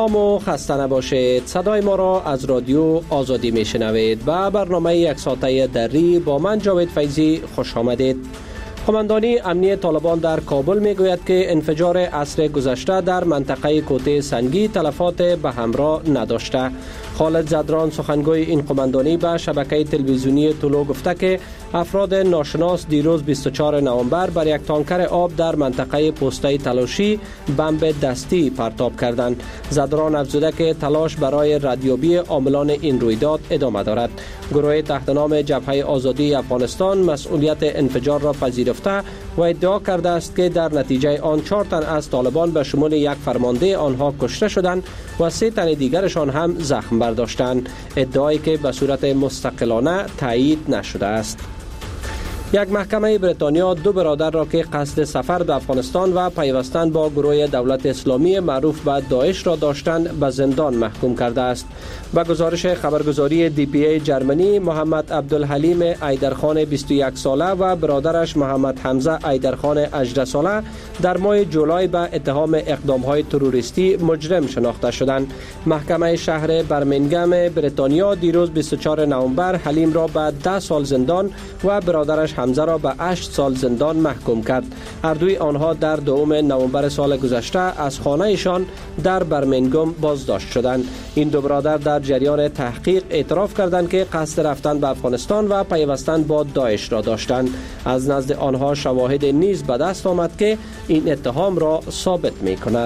سلام و خسته نباشید. صدای ما را از رادیو آزادی میشنوید و برنامه یک ساعته دری با من جاوید فیضی خوش آمدید. قماندانی امنیت طالبان در کابل میگوید که انفجار عصر گذشته در منطقه کوته سنگی تلفات به همراه نداشته. خالد زدران سخنگوی این قماندانی به شبکه تلویزیونی طلوع گفته که افراد ناشناس دیروز 24 نوامبر بر یک تانکر آب در منطقه پسته تلاشی بمب دستی پرتاب کردند. زدران افزوده که تلاش برای ردیابی عاملان این رویداد ادامه دارد. گروه تحت نام جبهه آزادی افغانستان مسئولیت انفجار را پذیرفته و ادعا کرده است که در نتیجه آن 4 تن از طالبان به شمول یک فرمانده آنها کشته شدند و 3 تن دیگرشان هم زخم برداشتند. ادعایی که به صورت مستقلانه تایید نشده است. یک محکمه بریتانیا 2 برادر را که قصد سفر به افغانستان و پیوستن با گروه دولت اسلامی معروف به داعش را داشتند به زندان محکوم کرده است. با گزارش خبرگزاری DPA جرمنی، محمد عبدالحلیم ایدرخان 21 ساله و برادرش محمد حمزه ایدرخان 18 ساله در ماه جولای به اتهام اقدام‌های تروریستی مجرم شناخته شدند. محکمه شهر برمنگهم بریتانیا دیروز 24 نوامبر حلیم را به 10 سال زندان و برادرش حمزه را به 8 سال زندان محکوم کرد. هر دوی آنها در 2 نوامبر سال گذشته از خانه‌شان در برمنگهم بازداشت شدند. این 2 برادر در جریان تحقیق اعتراف کردند که قصد رفتن به افغانستان و پیوستن با داعش را داشتند. از نزد آنها شواهد نیز به دست آمد که این اتهام را ثابت می‌کند.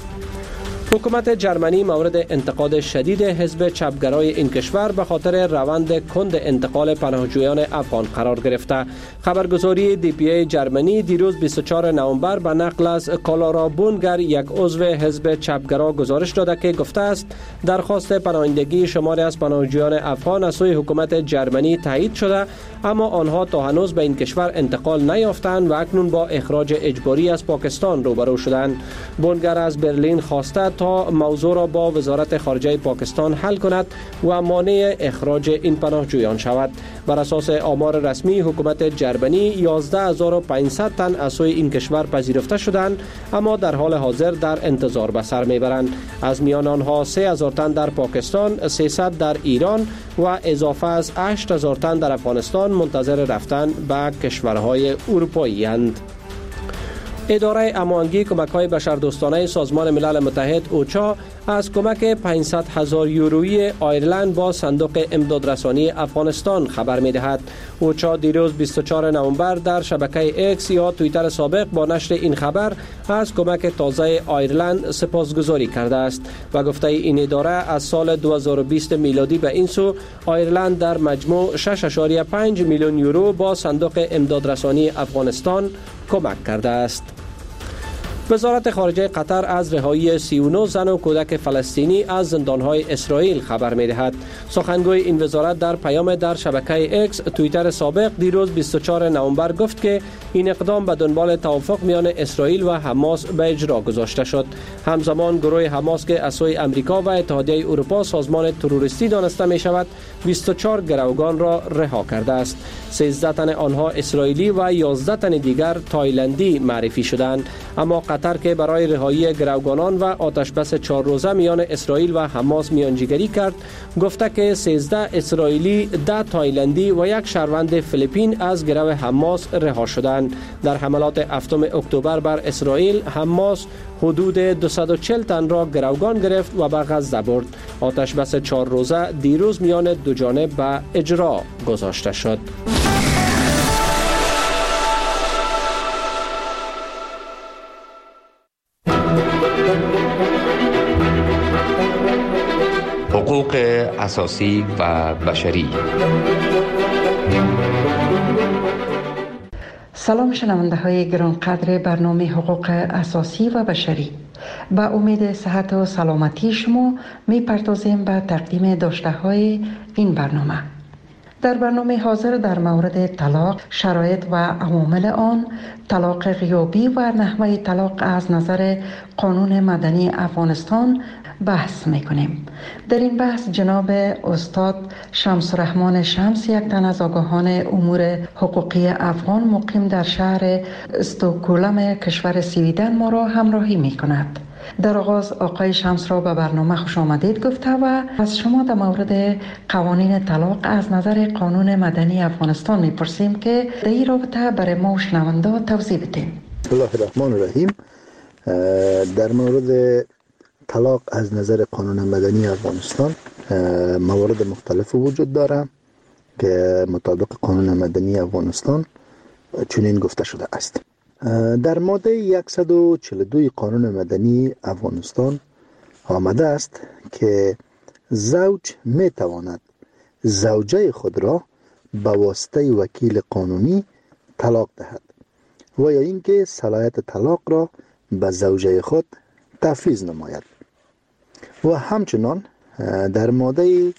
حکومت جرمنی مورد انتقاد شدید حزب چپگرای این کشور به خاطر روند کند انتقال پناهجویان افغان قرار گرفته. خبرگزاری DPA جرمنی دیروز 24 نوامبر به نقل از کالارا بونگر، یک عضو حزب چپگرا، گزارش داده که گفته است درخواست پناهندگی شماری از پناهجویان افغان از سوی حکومت جرمنی تایید شده، اما آنها تا هنوز به این کشور انتقال نیافتند و اکنون با اخراج اجباری از پاکستان روبرو شدند. بونگر از برلین خواسته تا موضوع را با وزارت خارجه پاکستان حل کند و مانع اخراج این پناهجویان شود. بر اساس آمار رسمی حکومت جرمنی 11500 تن از سوی این کشور پذیرفته شدند، اما در حال حاضر در انتظار به سر میبرند. از میان آنها 3000 تن در پاکستان، 300 در ایران و اضافه از 8000 تن در افغانستان منتظر رفتن به کشورهای اروپایی اند. اداره امانگی کمک‌های بشردوستانه سازمان ملل متحد اوچا از کمک 500,000 یورویی آیرلند با صندوق امدادرسانی افغانستان خبر می‌دهد. اوچا دیروز 24 نوامبر در شبکه X یا توییتر سابق با نشر این خبر از کمک تازه آیرلند سپاسگزاری کرده است و گفته این اداره از سال 2020 میلادی به این سو آیرلند در مجموع 6.5 میلیون یورو با صندوق امدادرسانی افغانستان کمک کرده است. وزارت خارجه قطر از رهایی 39 زن و کودک فلسطینی از زندانهای اسرائیل خبر می‌دهد. سخنگوی این وزارت در پیام در شبکه X توییتر سابق دیروز 24 نوامبر گفت که این اقدام به دنبال توافق میان اسرائیل و حماس به اجرا گذاشته شد. همزمان گروه حماس که از سوی آمریکا و اتحادیه اروپا سازمان تروریستی دانسته می شود 24 گروگان را رها کرده است. 13 تن آنها اسرائیلی و 11 تن دیگر تایلندی معرفی شدند. اما قطر که برای رهایی گروگانان و آتشبس 4 روزه میان اسرائیل و حماس میانجیگری کرد، گفته که 13 اسرائیلی، 10 تایلندی و 1 شهروند فیلیپین از گرو حماس رها شدند. در حملات 7 اکتبر بر اسرائیل، حماس حدود 240 تن را گروگان گرفت و به غزه برد. آتشبس 4 روزه دیروز میان دو جانب به اجرا گذاشته شد. حقوق اساسی و بشری. سلام شنونده های گرانقدر برنامه حقوق اساسی و بشری. با امید صحت و سلامتی شما می پردازیم به تقدیم داشته های این برنامه. در برنامه حاضر در مورد طلاق، شرایط و عوامل آن، طلاق غیابی و نحوه طلاق از نظر قانون مدنی افغانستان بحث میکنیم. در این بحث جناب استاد شمس الرحمن شمس، یک تن از آگاهان امور حقوقی افغان مقیم در شهر استکهلم کشور سویدن، ما را همراهی میکند. در آغاز آقای شمس را به برنامه خوش آمدید گفته و از شما در مورد قوانین طلاق از نظر قانون مدنی افغانستان میپرسیم که در این رابطه برای ما و شنونده توضیح بدین. بسم الله الرحمن الرحیم. در مورد طلاق از نظر قانون مدنی افغانستان موارد مختلف وجود داره که مطابق قانون مدنی افغانستان چنین گفته شده است. در ماده 142 قانون مدنی افغانستان آمده است که زوج می تواند زوجه خود را به واسطه وکیل قانونی طلاق دهد و یا اینکه صلاحیت طلاق را به زوجه خود تفویض نماید. و همچنان در ماده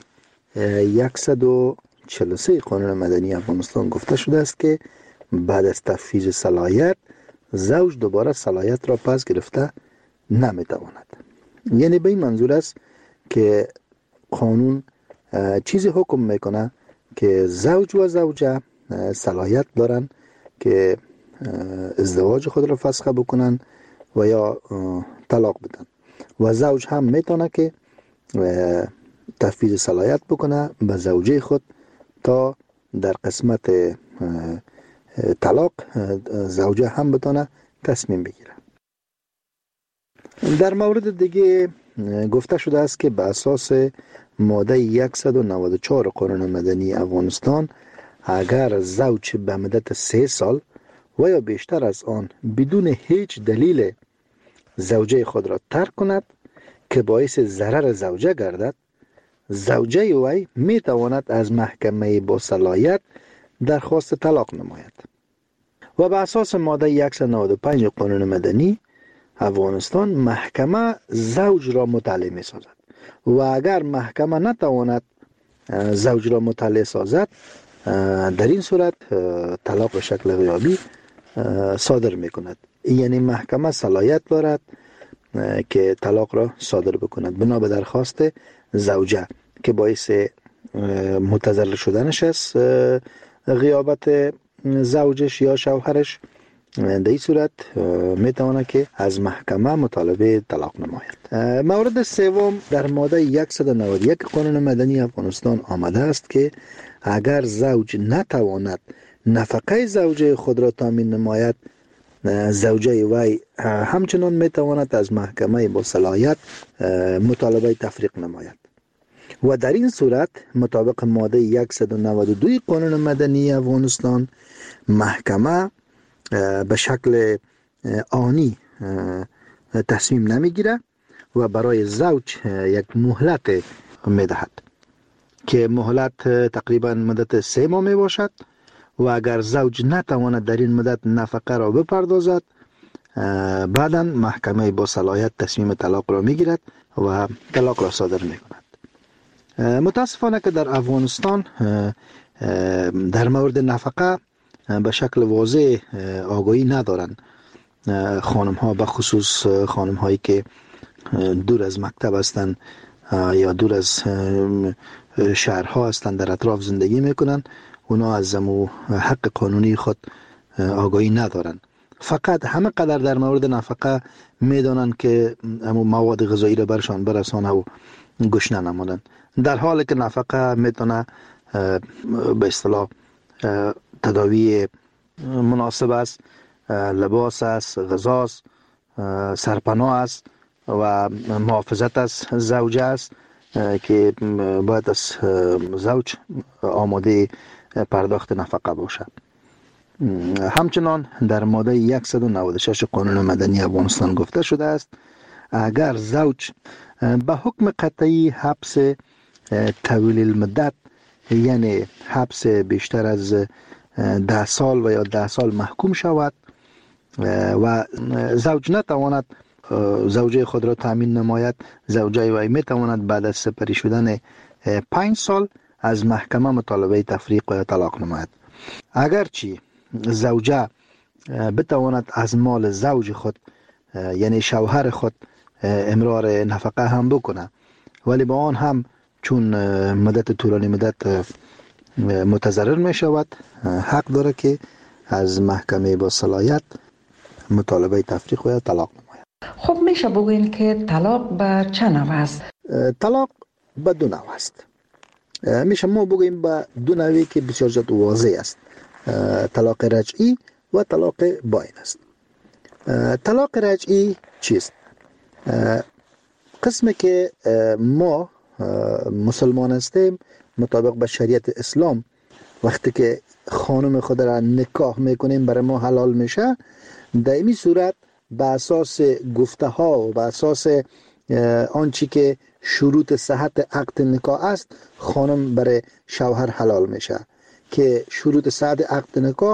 143 قانون مدنی افغانستان گفته شده است که بعد از تفویض صلاحیت زوج دوباره صلاحیت را پس گرفته نمیتواند. یعنی به این منظور است که قانون چیزی حکم میکنه که زوج و زوجه صلاحیت دارن که ازدواج خود را فسخ بکنن و یا طلاق بدن و زوج هم میتونه که تفویض صلاحیت بکنه به زوجه خود تا در قسمت طلاق زوجه هم بتونه تصمیم بگیره. در مورد دیگه گفته شده است که به اساس ماده 194 قانون مدنی افغانستان اگر زوج به مدت 3 سال و یا بیشتر از آن بدون هیچ دلیل زوجه خود را ترک کند که باعث ضرر زوجه گردد، زوجه وی می تواند از محکمه با صلاحیت درخواست طلاق نماید. و به اساس ماده 195 قانون مدنی افغانستان محکمه زوج را مطلع می سازد و اگر محکمه نتواند زوج را مطلع سازد در این صورت طلاق به شکل غیابی صادر می کند. یعنی محکمه صلاحیت دارد که طلاق را صادر بکند بنا به درخواست زوجه که باعث متضرر شدنش است غیابت زوجش یا شوهرش. در این صورت میتواند که از محکمه مطالبه طلاق نماید. مورد سوم در ماده 191 قانون مدنی افغانستان آمده است که اگر زوج نتواند نفقه زوجه خود را تامین نماید، زوجه وی همچنان میتواند از محکمه با صلاحیت مطالبه تفریق نماید و در این صورت مطابق ماده 192 قانون مدنی افغانستان محکمه به شکل آنی تصمیم نمیگیره و برای زوج یک مهلت میدهد که مهلت تقریبا مدت 3 ماه می باشد و اگر زوج نتواند در این مدت نفقه را بپردازد بعدا محکمه با صلاحیت تصمیم طلاق را میگیرد و طلاق را صادر میکند. متاسفانه که در افغانستان در مورد نفقه به شکل واضح آگاهی ندارند خانم ها، به خصوص خانم هایی که دور از مکتب هستند یا دور از شهرها هستند در اطراف زندگی میکنن، اونا از حق قانونی خود آگاهی ندارن. فقط همه قدر در مورد نفقه میدانن که مواد غذایی را برشان برسانه و گشنه نمانن، در حالی که نفقه میتونه به اصطلاح تداوی مناسب است، لباس است، غذا است، سرپناه است و محافظت از زوجه است که باید از زوج آماده پرداخت نفقه باشد. همچنان در ماده 196 قانون مدنی افغانستان گفته شده است اگر زوج به حکم قطعی حبس طویل المدت یعنی حبس بیشتر از 10 سال و یا 10 سال محکوم شود و زوج نتواند زوجه خود را تامین نماید، زوجه وی میتواند بعد از سپری شدن 5 سال از محکمه مطالبه تفریق و طلاق نماید. اگرچه زوجه بتواند از مال زوج خود یعنی شوهر خود امرار نفقه هم بکنه، ولی با آن هم چون مدت طولانی مدت متضرر می شود حق داره که از محکمه با صلاحیت مطالبه تفریق و طلاق نماید. خب میشه بگوین که طلاق به چه نوع است؟ طلاق به دو نوع است. میشه ما بگوییم به دو نوعی که بسیار زیاد واضح است. طلاق رجعی و طلاق باین است. طلاق رجعی چیست؟ قسمی که ما مسلمان هستیم مطابق به شریعت اسلام وقتی که خانم خود را نکاح میکنیم برای ما حلال میشه، در این صورت به اساس گفته ها و به اساس آنچه که شروط صحت عقد نکاح است خانم برای شوهر حلال میشه که شروط صحت عقد نکاح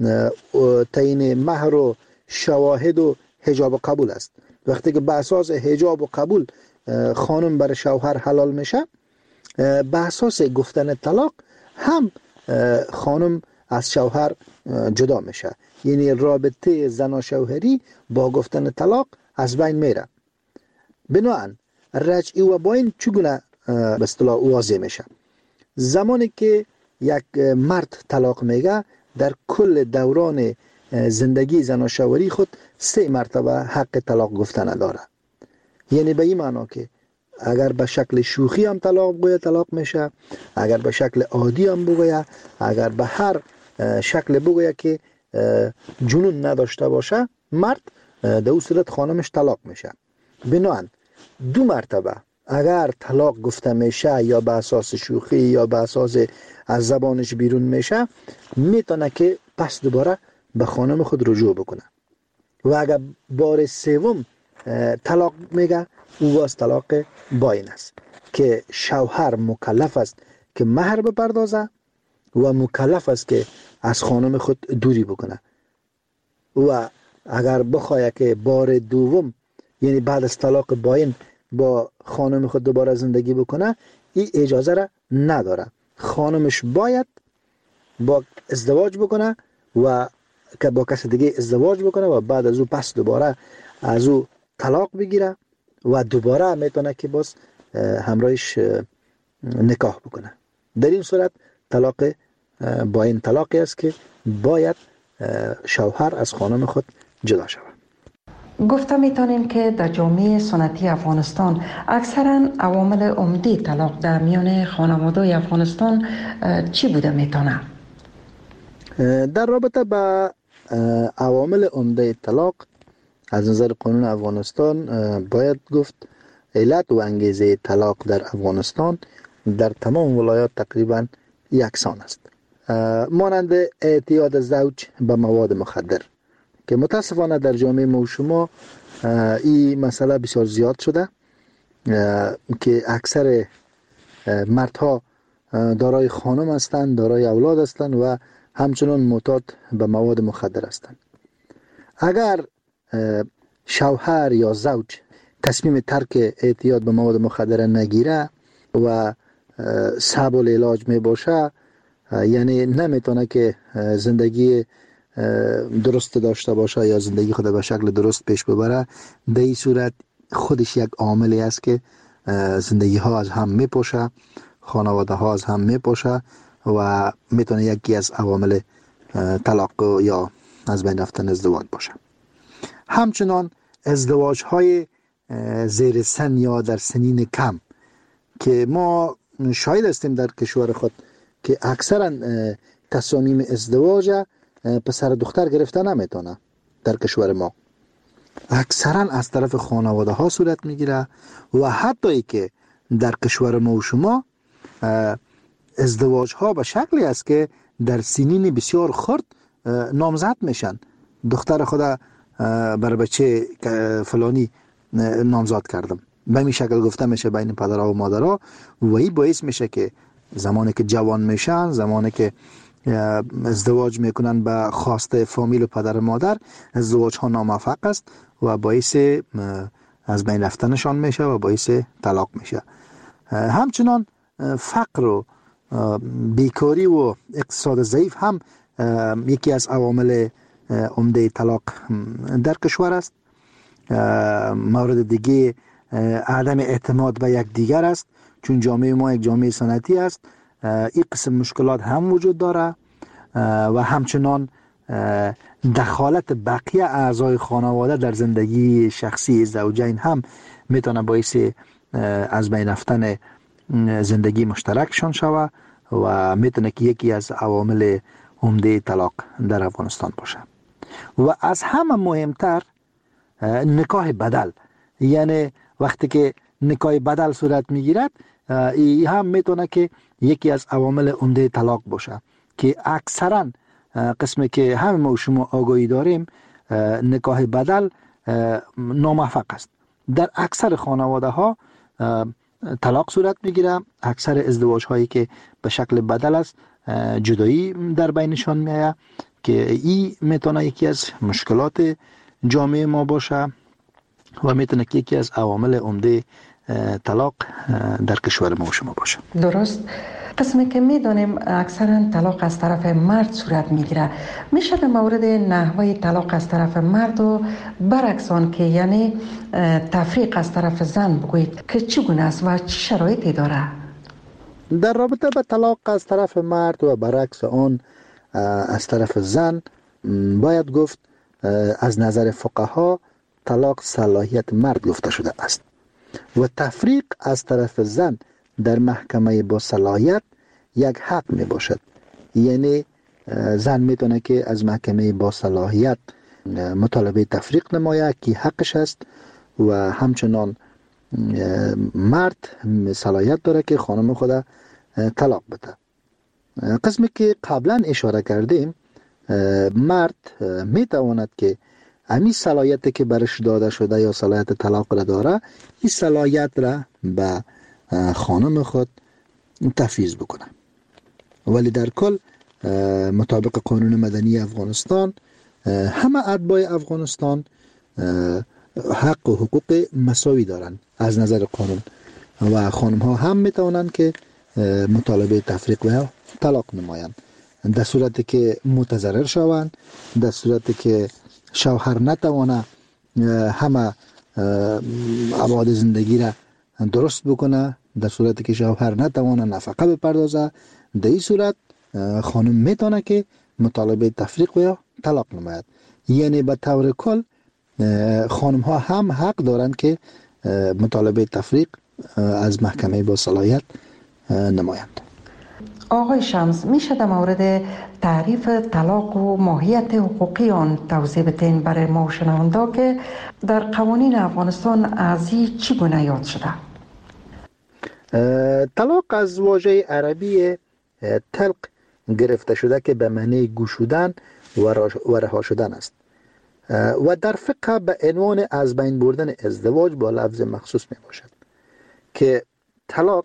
تعیین مهر و شواهد و حجاب و قبول است. وقتی که به اساس حجاب و قبول خانم برای شوهر حلال میشه، به اساس گفتن طلاق هم خانم از شوهر جدا میشه، یعنی رابطه زن و شوهری با گفتن طلاق از بین میره. بنابراین رجعی و باین چگونه به اصطلاح واضح میشه؟ زمانی که یک مرد طلاق میگه در کل دوران زندگی زن و شوهری خود 3 مرتبه حق طلاق گفتن داره. یعنی به این معنا که اگر به شکل شوخی هم طلاق بگوید طلاق میشه، اگر به شکل عادی هم بگوید، اگر به هر شکل بگوید که جنون نداشته باشه مرد، در اون صورت خانمش طلاق میشه. بنابراین 2 مرتبه اگر طلاق گفته میشه یا به اساس شوخی یا به اساس از زبانش بیرون میشه، میتونه که پس دوباره به خانم خود رجوع بکنه. و اگر بار 3 طلاق میگه او باز طلاق باین است که شوهر مکلف است که مهر بپردازه و مکلف است که از خانم خود دوری بکنه. و اگر بخواه که بار 2 یعنی بعد از طلاق باین با خانم خود دوباره زندگی بکنه، این اجازه را نداره. خانمش باید با ازدواج بکنه و که با کس دیگه ازدواج بکنه و بعد از او پس دوباره از او طلاق بگیره و دوباره میتونه که باز همراهش نکاح بکنه. در این صورت طلاق باین طلاقی است که باید شوهر از خانم خود جدا شود. گفته میتونیم که در جامعه سنتی افغانستان اکثرا عوامل عمده طلاق در میان خانواده افغانستان چی بوده میتونه؟ در رابطه با عوامل عمده طلاق از نظر قانون افغانستان باید گفت علت و انگیزه طلاق در افغانستان در تمام ولایات تقریبا یکسان است، مانند اعتیاد زوج به مواد مخدر که متاسفانه در جامعه ما و شما این مسئله بسیار زیاد شده که اکثر مردها دارای خانم هستند، دارای اولاد هستند و همچنان معتاد به مواد مخدر هستند. اگر شوهر یا زوج تصمیم ترک اعتیاد به مواد مخدر نگیره و صعب العلاج می باشه، یعنی نمیتونه که زندگی درست داشته باشه یا زندگی خود به شکل درست پیش ببره، در این صورت خودش یک عاملی است که زندگی ها از هم میپاشه، خانواده ها از هم میپاشه و میتونه یکی از عوامل طلاق یا از بین رفتن ازدواج باشه. همچنان ازدواج های زیر سن یا در سنین کم که ما شاهد هستیم در کشور خود که اکثرا تصامیم ازدواج پسر دختر گرفته نمیتونه. در کشور ما اکثرا از طرف خانواده ها صورت میگیره و حتی ای که در کشور ما و شما ازدواج ها به شکلی است که در سنین بسیار خرد نامزد میشن. دختر خدا بر بچه فلانی نامزد کردم، به این شکل گفته میشه بین پدرها و مادرها و این باعث میشه که زمانی که جوان میشن، زمانی که ازدواج میکنن به خواسته فامیل و پدر و مادر، ازدواج ها ناموفق است و باعث از بین رفتنشان میشه و باعث طلاق میشه. همچنان فقر و بیکاری و اقتصاد ضعیف هم یکی از عوامل عمده طلاق در کشور است. مورد دیگه عدم اعتماد به یک دیگر است، چون جامعه ما یک جامعه سنتی است. این قسم مشکلات هم وجود داره و همچنان دخالت بقیه اعضای خانواده در زندگی شخصی زوجین هم میتونه باعث از بین رفتن زندگی مشترکشان شود و میتونه که یکی از عوامل عمده طلاق در افغانستان باشه. و از همه مهمتر نکاح بدل، یعنی وقتی که نکاح بدل صورت میگیرد این هم میتونه که یکی از عوامل عمده طلاق باشه که اکثرا قسمی که همه ما شما آگاهی داریم نکاح بدل ناموفق است. در اکثر خانواده ها طلاق صورت میگیره. اکثر ازدواج هایی که به شکل بدل است جدایی در بینشان میآید که این میتونه یکی از مشکلات جامعه ما باشه و میتونه که یکی از عوامل عمده طلاق در کشور ما و شما باشه. درست. قسمی که میدونیم اکثرا طلاق از طرف مرد صورت میگیره، میشه در مورد نحوه طلاق از طرف مرد و برعکس آن که یعنی تفریق از طرف زن بگویید که چگونه است و چه شرایطی داره؟ در رابطه با طلاق از طرف مرد و برعکس آن از طرف زن باید گفت از نظر فقها طلاق صلاحیت مرد گفته شده است و تفریق از طرف زن در محکمه با صلاحیت یک حق می باشد. یعنی زن میتونه که از محکمه با صلاحیت مطالبه تفریق نماید که حقش است و همچنان مرد صلاحیت داره که خانم خود طلاق بده. قسمی که قبلا اشاره کردیم مرد میتواند که امی صلاحیت که برش داده شده یا صلاحیت طلاق را داره این صلاحیت را به خانم خود تفویض بکنه. ولی در کل مطابق قانون مدنی افغانستان همه اتباع افغانستان حق و حقوق مساوی دارن از نظر قانون و خانم ها هم میتونن که مطالبه تفریق و طلاق نمایند در صورتی که متضرر شوند، در صورتی که شوهر نتوانه همه ابعاد زندگی را درست بکنه، در صورتی که شوهر نتوانه نفقه بپردازه، در این صورت خانم میتونه که مطالبه تفریق و یا طلاق نماید. یعنی به طور کل خانم ها هم حق دارند که مطالبه تفریق از محکمه با صلاحیت نمایند. آقای شمس، میشه در مورد تعریف طلاق و ماهیت حقوقی آن توضیح بدین برای ما و شنوندا که در قوانین افغانستان از این چگونه یاد شده؟ طلاق از واژه عربی طلق گرفته شده که به معنی گشودن و رها شدن است و در فقه به عنوان از بین بردن ازدواج با لفظ مخصوص می باشد که طلاق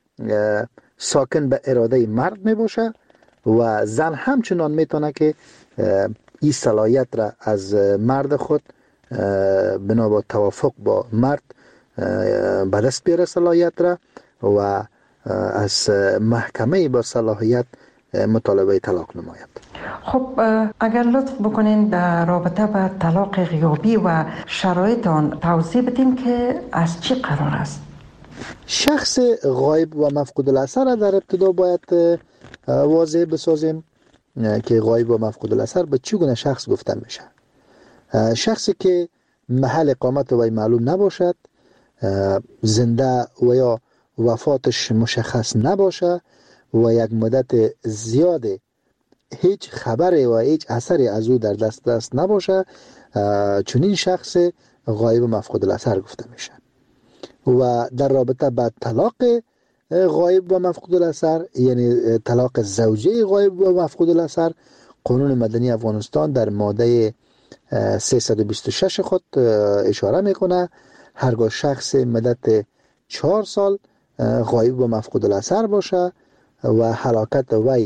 ساکن به اراده مرد می باشه و زن همچنان می تونه که این صلاحیت را از مرد خود بنا با توافق با مرد به دست بیاره صلاحیت را و از محکمه با صلاحیت مطالبه طلاق نماید. خب اگر لطف بکنین در رابطه با طلاق غیابی و شرایط آن توضیح بدین که از چی قرار است؟ شخص غایب و مفقود الاثر را در ابتدا باید واضح بسازیم که غایب و مفقود الاثر به چگونه شخص گفته میشه. شخصی که محل اقامت وی معلوم نباشد، زنده و یا وفاتش مشخص نباشه و یک مدت زیاد هیچ خبری و هیچ اثری از او در دست نباشه، چنین شخص غایب و مفقود الاثر گفته میشه. و در رابطه با طلاق غایب و مفقود الاثر، یعنی طلاق زوجه غایب و مفقود الاثر، قانون مدنی افغانستان در ماده 326 خود اشاره میکنه هرگاه شخص مدت 4 سال غایب و مفقود الاثر باشه و هلاکت وی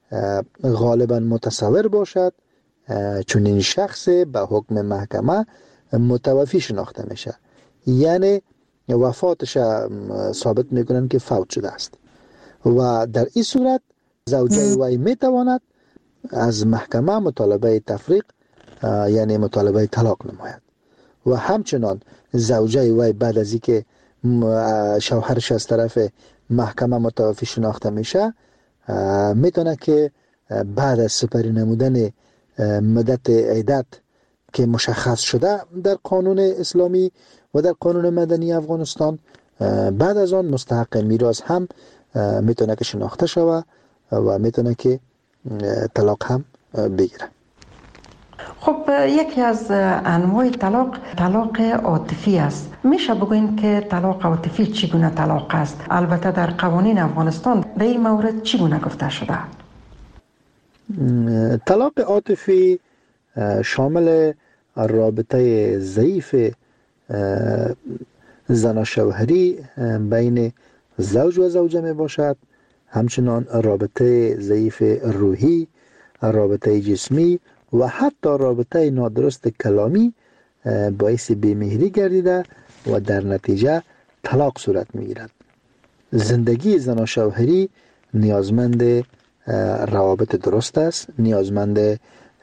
غالبا متصور باشد، چون این شخص به حکم محکمه متوفی شناخته میشه. یعنی وفاتش ثابت میکنن که فوت شده است و در این صورت زوجه وی میتواند از محکمه مطالبه تفریق یعنی مطالبه طلاق نماید و همچنان زوجه وی بعد از اینکه شوهرش از طرف محکمه متوفی شناخته میشه میتونه که بعد از سپری نمودن مدت عدت که مشخص شده در قانون اسلامی و در قانون مدنی افغانستان، بعد از آن مستحق میراث هم میتونه که شناخته شوه و میتونه که طلاق هم بگیره. خب یکی از انواع طلاق عاطفی است. میشه بگوین که طلاق عاطفی چگونه طلاق است؟ البته در قوانین افغانستان به این مورد چگونه گفته شده؟ طلاق عاطفی شامل رابطه ضعیف زناشوهری بین زوج و زوجه می باشد، همچنان رابطه ضعیف روحی، رابطه جسمی و حتی رابطه نادرست کلامی باعث بی‌مهری گردیده و در نتیجه طلاق صورت می گیرد. زندگی زناشوهری نیازمند روابط درست است، نیازمند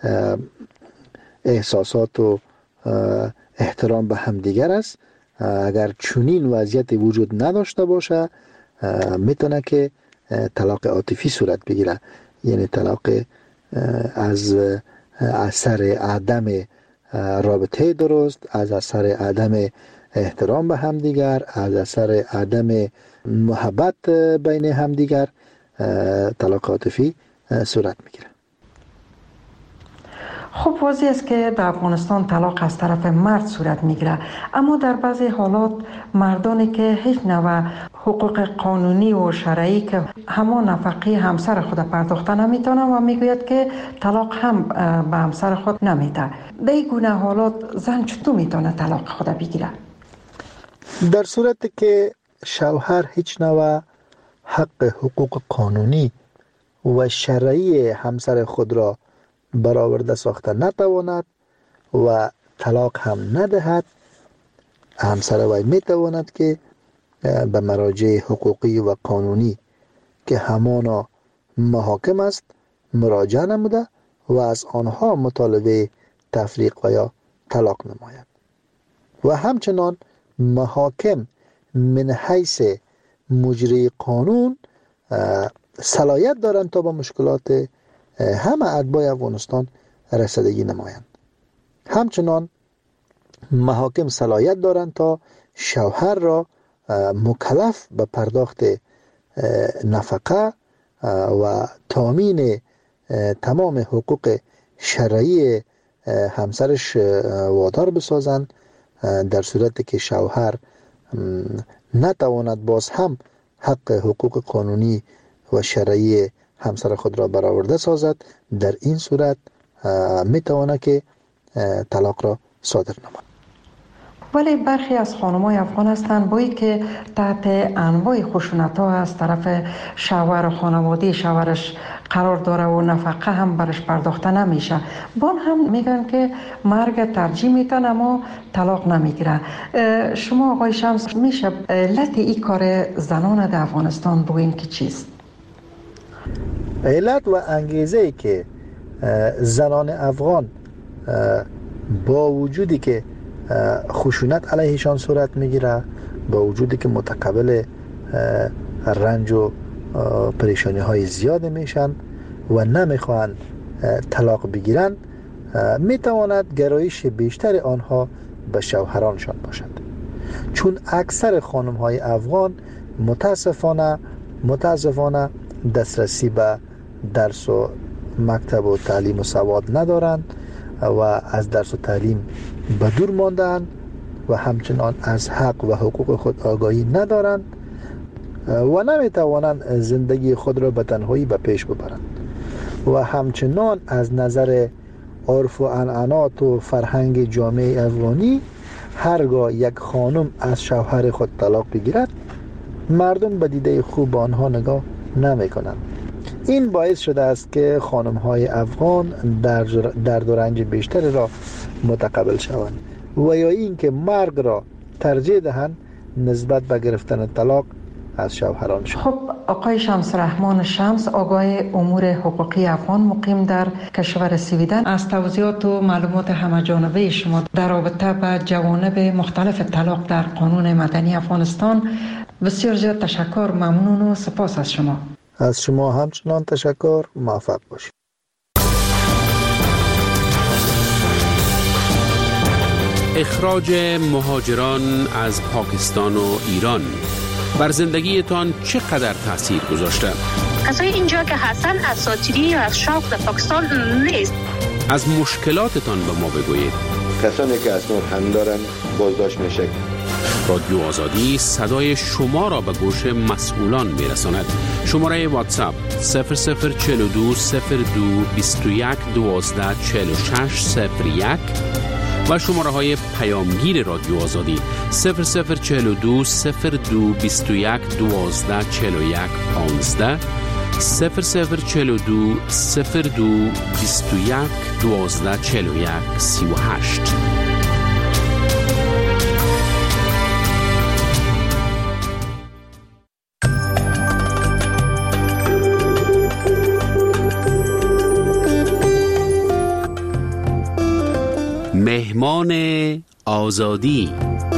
احساسات و احترام به همدیگر است. اگر چنین وضعیت وجود نداشته باشه میتونه که طلاق عاطفی صورت بگیره، یعنی طلاق از اثر عدم رابطه درست، از اثر عدم احترام به همدیگر، از اثر عدم محبت بین همدیگر طلاق عاطفی صورت میگیره. خب واضح است که در افغانستان طلاق از طرف مرد صورت میگیره، اما در بعضی حالات مردانی که هیچ نوع حقوق قانونی و شرعی که همان نفقه همسر خود پرداخته نمیتونه و میگوید که طلاق هم به همسر خود نمیده. در این گونه حالات زن چطور میتونه طلاق خود بگیره؟ در صورتی که شوهر هیچ نوع حق حقوق قانونی و شرعی همسر خود را برآورده ساخته نتواند و طلاق هم ندهد، همسر وی میتواند که به مراجع حقوقی و قانونی که همانا محاکم است مراجعه نموده و از آنها مطالبه تفریق و یا طلاق نماید. و همچنان محاکم من حیث مجری قانون صلاحیت دارند تا با مشکلات همه اتباع افغانستان رسیدگی نمایند. همچنان محاکم صلاحیت دارند تا شوهر را مکلف به پرداخت نفقه و تامین تمام حقوق شرعی همسرش وادار بسازند، در صورتی که شوهر نتواند باز هم حق حقوق قانونی و شرعی همسر خود را برآورده سازد. در این صورت میتواند که طلاق را صادر نماید. ولی برخی از خانم‌های افغان هستند بایی که تحت انواع خشونت‌ها از طرف شوهر و خانواده شوهرش قرار داره و نفقه هم برش پرداخته نمیشه، بان هم میگن که مرگ ترجیح میتن اما طلاق نمیگیره. شما آقای شمس میشه علت این کار زنان در افغانستان بگوین که چیست؟ علت و انگیزه‌ای که زنان افغان با وجودی که خشونت علیهشان صورت میگیره، با وجودی که متقبل رنج و پریشانی های زیاد میشن و نمیخوان طلاق بگیرن، میتواند گرایش بیشتر آنها به شوهرانشان باشد. چون اکثر خانم های افغان متاسفانه دسترسی به درس و مکتب و تعلیم و سواد ندارند و از درس و تعلیم به دور ماندند و همچنان از حق و حقوق خود آگاهی ندارند و نمیتوانند زندگی خود را به تنهایی به پیش ببرند و همچنان از نظر عرف و عنعنات و فرهنگ جامعه افغانی هرگاه یک خانم از شوهر خود طلاق بگیرد مردم به دیده خوب آنها نگاه نمی کنند. این باعث شده است که خانم های افغان درد و رنج بیشتری را متقبل شوند و یا این که مرگ را ترجیح دهند نسبت به گرفتن طلاق از شوهرانشان. خب آقای شمس رحمان شمس، آگاه امور حقوقی افغان مقیم در کشور سویدن، از توضیحات و معلومات همه‌جانبه شما در رابطه با جوانب مختلف طلاق در قانون مدنی افغانستان بسیار زیاد تشکر، ممنون و سپاس از شما. از شما همچنان تشکر، موفق باشید. اخراج مهاجران از پاکستان و ایران بر زندگیتان چقدر تأثیر گذاشته؟ کسای اینجا که هستن اساطیری یا از شوق در پاکستان نیست. از مشکلاتتان به ما بگویید. کسانی که اسناد هم دارن بازداشت میشه. رادیو آزادی صدای شما را به گوش مسئولان میرساند. شماره واتساپ 0042 02 21 12 46 01 و شماره های پیامگیر رادیو آزادی 0042 02 21 12 41 15 0042 02 21 12 41 38. مهمان آزادی.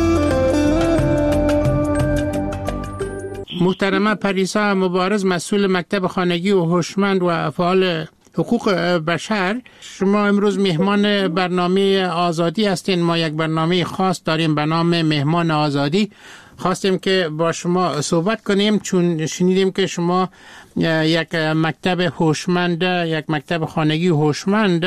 محترمه پریسا مبارز، مسئول مکتب خانگی و هوشمند و فعال حقوق بشر، شما امروز مهمان برنامه آزادی هستین. ما یک برنامه خاص داریم به نام مهمان آزادی. خواستیم که با شما صحبت کنیم چون شنیدیم که شما یک مکتب هوشمند، یک مکتب خانگی هوشمند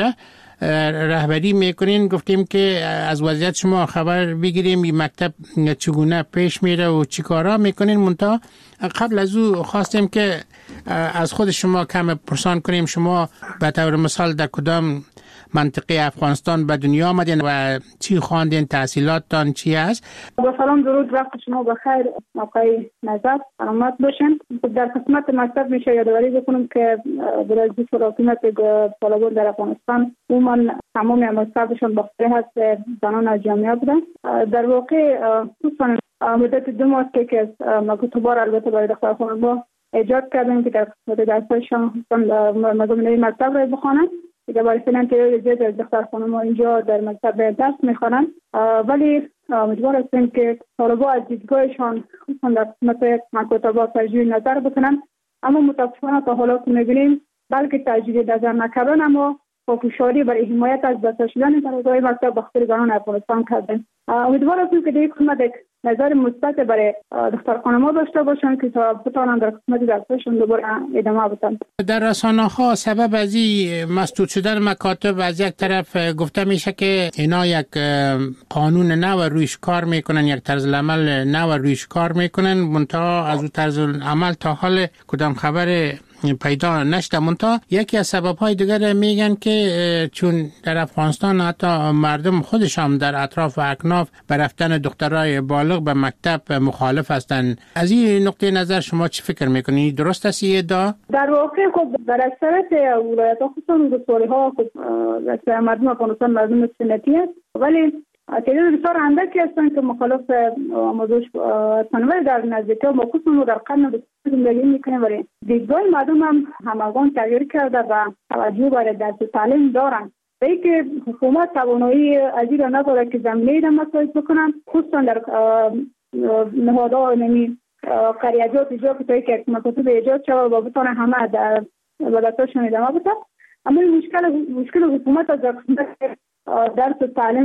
رهبری میکنین. گفتیم که از وضعیت شما خبر بگیریم این مکتب چگونه پیش میره و چی کارا میکنین. منتها قبل از او خواستیم که از خود شما کم پرسان کنیم. شما به طور مثال در کدام منطقه افغانستان به دنیا آمدین و چی خواندین، تحصیلاتتان چی است؟ با سلام، درود، وقت شما بخیر، موقع نظر سلامت باشین. در قسمت مکتب میشه یادآوری بکنم که برای حکومت طالبان در افغانستان عموما تمام عملکردشان باخته هست زنان از جامعه بودن. در واقع خصوصا مدت 2 ماه که مکتوبار البته برای دخترخانه ما ایجاد کردیم که در قسمت درسایشان مضامین مکتب را بخوانند. دیگه برای فعلا تعداد زیادی از دخترخانه ما اینجا در مکتب درس میخوانند، ولی امیدوار هستیم که طالبا از دیدگاهشان خصوصا در قسمت مکتبا تجدید نظر بکنن. اما متاسفانه تا حالا که میبینیم بلکه تجدید نظر نکردن اما پافشاری برای حمایت از بسته شدن درس‌های مکتب به خاطر زنان افغانستان کردن. امیدوار هستیم که در قسمت نظر مثبت برای دخترخانه ما داشته باشند که تا بتوانند در قسمت درسشون دوباره ادامه بدن. در رسانه‌ها سبب از این مسدود شدن مکاتب از یک طرف گفته میشه که اینا یک قانون نو رویش کار میکنن، یک طرز عمل نو رویش کار میکنن، منتها از اون طرز عمل تا حال کدام خبر پیدا نشده. منتها یکی از سبب‌های دیگر میگن که چون در افغانستان حتی مردم خودش هم در اطراف و اکناف به رفتن دخترای بالغ به مکتب مخالف هستند. از این نقطه نظر شما چی فکر میکنید؟ درست است این ادعا؟ در واقع خب در اکثریت ولایت‌ها خصوصا روستایی‌ها خب مردم افغانستان مردم سنتی است، ولی تعداد بسیار اندکی هستند که مخالف آموزش هستند. ولی در نزدیکی ما خصوصا در قرن زندگی میکنیم، ولی دیدگاه مردم هم همگان تغییر کرده و توجه برای درس و تعلیم دارند. و اینکه حکومت توانایی از این را نداره که زمینه را مساعد بکنن، خصوصا در نهادها نمی قریجات ایجاد که یک مکاتب ایجاد شود و بتونه همه در ولایت‌هاشون ادامه بده. اما مشکل حکومت از درس و تعلیم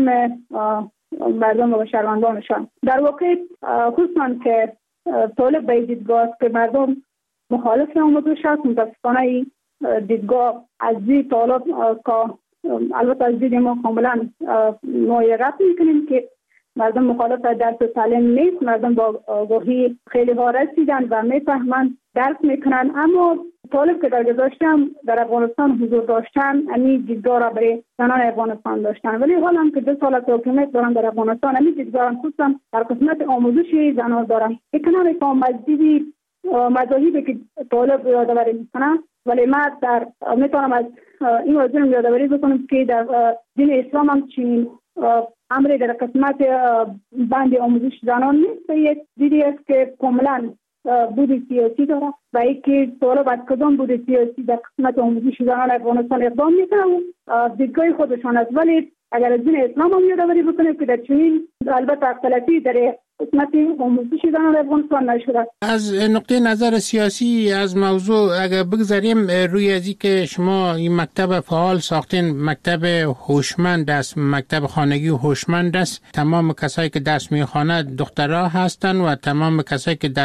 مردم و شهروندانشان در واقع خصوصا که طالب به دیدگاه است که مردم مخالف آموزش است. متاسفانه دیدگاه از دید طالب که البته از دید ما کاملا موافقت میکنیم که مردم مخالف درس و تعلیم نیست. مردم با آگاهی خیلی ها رسیدن و میفهمند، درس میکنن. اما طالب که در گذشته هم در افغانستان حضور داشتن همین دیدگاه را برای زنان افغانستان داشتن، ولی حالا هم که 2 سال حکومت دارن در افغانستان همین دیدگاه خصوصا در قسمت آموزش زنان دارن. کنار کام مذهبی مذاهبی که طالب یادآوری میکنن، ولی ما میتونم از این موضوع یادآوری بکنم که در دین اسلام هم چنین امری در قسمت بند آموزش زنان نیست. یک دیدی است که کاملا بود سیاسی داره و اینکه طالب از کدام بود سیاسی در قسمت آموزش زنان افغانستان اقدام میکنه و دیدگاه خودشان است. ولی اگر از دین اسلام هم یادآوری بکنه که در چنین البته اختلافی در قسمتی آموزش زنان در افغانستان نشده. از نقطه نظر سیاسی از موضوع اگر بگذاریم روی ازی که شما این مکتب فعال ساختین، مکتب هوشمند است، مکتب خانگی هوشمند است، تمام کسایی که درس میخوانند دخترها هستن و تمام کسایی که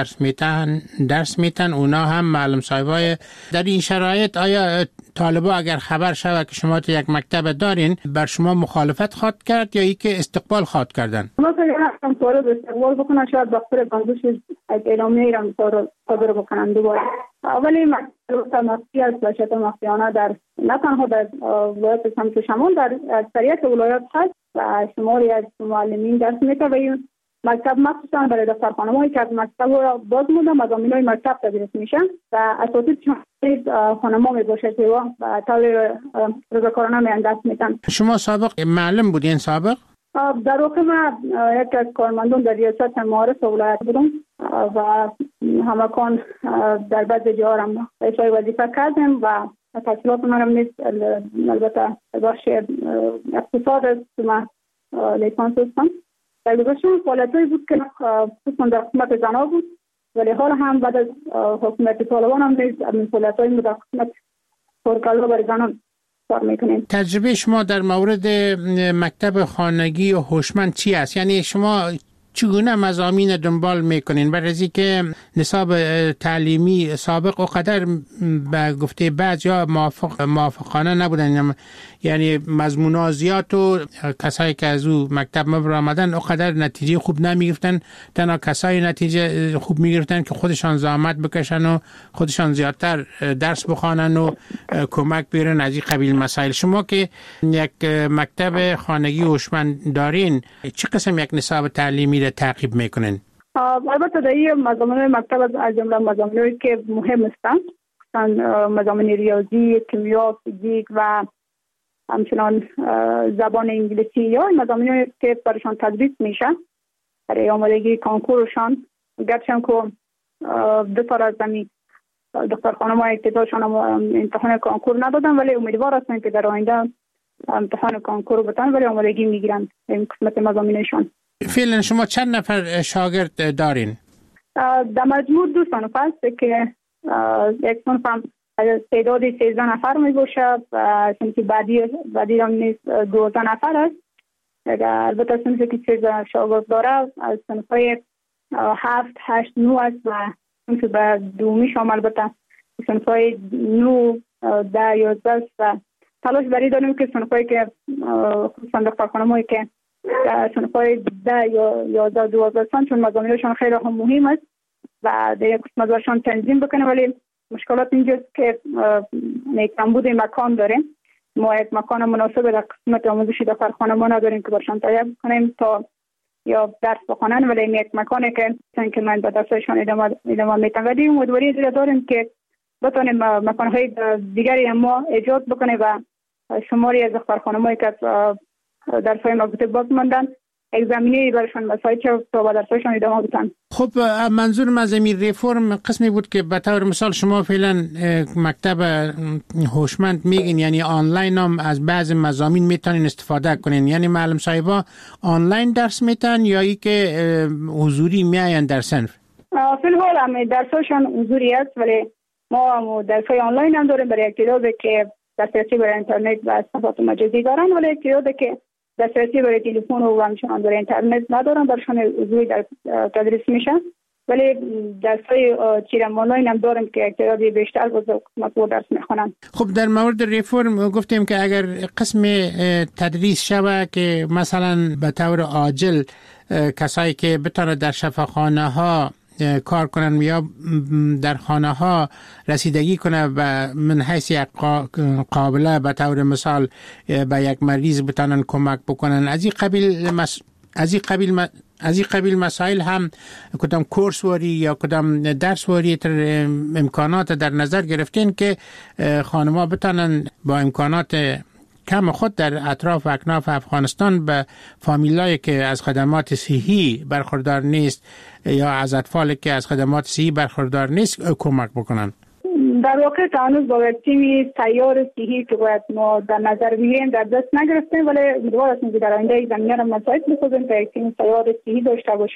درس میتن اونا هم معلم صاحبای. در این شرایط آیا طالبا اگر خبر شود که شما یک مکتب دارین بر شما مخالفت خواهد کرد یا ای که استقبال خواهد کردن؟ مثلا هم طالب استقبال بکنن، شاید دفتر بندوش از اعلامیه ایران صادر بکنن دوباره. ولی مکتب مخفی است و شبه مخفیانه در نه تنها در ولایت سمت شمال در اکثریت ولایات هست و شماری از معلمین درس میده و این مکتب مخصوصا برای دفترخانه‌هایی که از مکتب باز مونده مضامین‌های مکتب تدریس میشن و اساتید خانم‌ها میباشه که و طور رضاکارانه میان درس میدن. شما سابق معلم بودین سابق؟ در واقع من یک از کارمندان در ریاست معارف ولایت بودم و همکان در بعض جاها هم اجرای وظیفه کردم و تحصیلات من هم نیست البته بخش اقتصاد است که من لیسانس هستم. در گذشته فعالیت‌هایی بود که خصوصا در خدمت زنان بود ولی حال هم بعد از حکومت طالبان هم نیز از فعالیت‌های در خدمت پرکالا برای زنان کار میکنیم. تجربه شما در مورد مکتب خانگی و هوشمند چی است؟ یعنی شما چگونه مضامین دنبال میکنین؟ برای از اینکه نصاب تعلیمی سابق و قدر به گفته بعضیا موافقانه نبودن، یعنی مضمونا زیاد و کسایی که از او مکتب مبر آمدن و قدر نتیجه خوب نمیگرفتن. تنها کسایی نتیجه خوب میگرفتن که خودشان زحمت بکشن و خودشان زیادتر درس بخوانن و کمک بیارن از این قبیل مسائل. شما که یک مکتب خانگی هوشمند دارین چه قسم یک نصاب تعلیمی تعقیب میکنن؟ البته در این مضامین مکتب از جمله مضامینی که مهم هستند مضامین ریاضی، کیمیا، فیزیک و همچنان زبان انگلیسی یا مضامینی که برشان تدریس میشه برای آمادگی کنکورشان. گرچه که دو تا از زمین دخترخانه‌ها ابتداشان امتحان کنکور ندادن ولی امیدوار هستن که در آینده امتحان کنکور بدن ولی آمادگی میگیرن این قسمت مضامینشان. فعلا شما چند نفر شاگرد دارین؟ در مجموع 2 صنف است که یک صنف هم تعداد 13 نفر می باشه و صنف بعدی هم نیست 12 نفر است. البته صنفی که 13 شاگرد داره از صنف‌های 7 8 9 است و صنف به دومیش هم البته صنف‌های 9 10 11 است و تلاش بری داریم که صنف‌هایی که خصوصا دخترخانه‌هایی که صنف‌های 10 یا 11 12 سن چون مضامینشان خیلی هم مهم است و در یک قسمت برشان تنظیم بکنه ولی مشکلات اینجاست که کمبود مکان داریم. ما یک مکان مناسب در قسمت آموزشی دفترخانه ما نداریم که برشان تهیه بکنیم تا یا درس بخونن ولی یک مکانی که من به درسشان ادامه میدم و دیگه امیدواری داریم که بتونیم مکان‌های دیگری ما ایجاد بکنیم و شماری از دفترخانه‌هایی که درس‌های مربوطه باز ماندن یک زمینه‌ای برایشان مساعد شد تا با درس‌هایشان ادامه بدن. خب منظورم از این ریفرم قسمی بود که به طور مثال شما فعلا مکتب هوشمند میگین یعنی آنلاین هم از بعض مضامین میتونین استفاده کنین، یعنی معلم صاحبا آنلاین درس میتن یا ای که حضوری میاین در صنف؟ فی الحال هم درس‌هاشون حضوری است ولی ما هم درس‌های آنلاین هم داریم برای اطلاعاتی که دسترسی برای اینترنت و صفحات مجازی دارن ولی اطلاعاتی که دسترسی برای تلفن و همچنان برای اینترنت ندارن برشان حضوری در تدریس میشن ولی درس‌های چیرم آنلاین هم داریم که اطلاعاتی بیشتر با درس میخونن. خب در مورد ریفرم گفتیم که اگر قسم تدریس شوه که مثلا به طور عاجل کسایی که بتونه در شفاخانه‌ها کار کنن یا در خانه ها رسیدگی کنه و من حیث یک قابله به طور مثال به یک مریض بتانن کمک بکنن از این قبیل مسائل هم کدام کورس واری یا کدام درس واری امکانات در نظر گرفتین که خانم‌ها بتانن با امکانات کم خود در اطراف و اکناف افغانستان به فامیلایی که از خدمات صحی برخوردار نیست یا از اطفالی که از خدمات صحی برخوردار نیست کمک بکنن. در واقع تانوز با تیمی سیار صحی که باید ما در نظر بگیریم در دست نگرفتیم ولی امیدوار هستیم که در آینده زمینه را مساعد بسازیم تا یک تیم سیار صحی داشته باشیم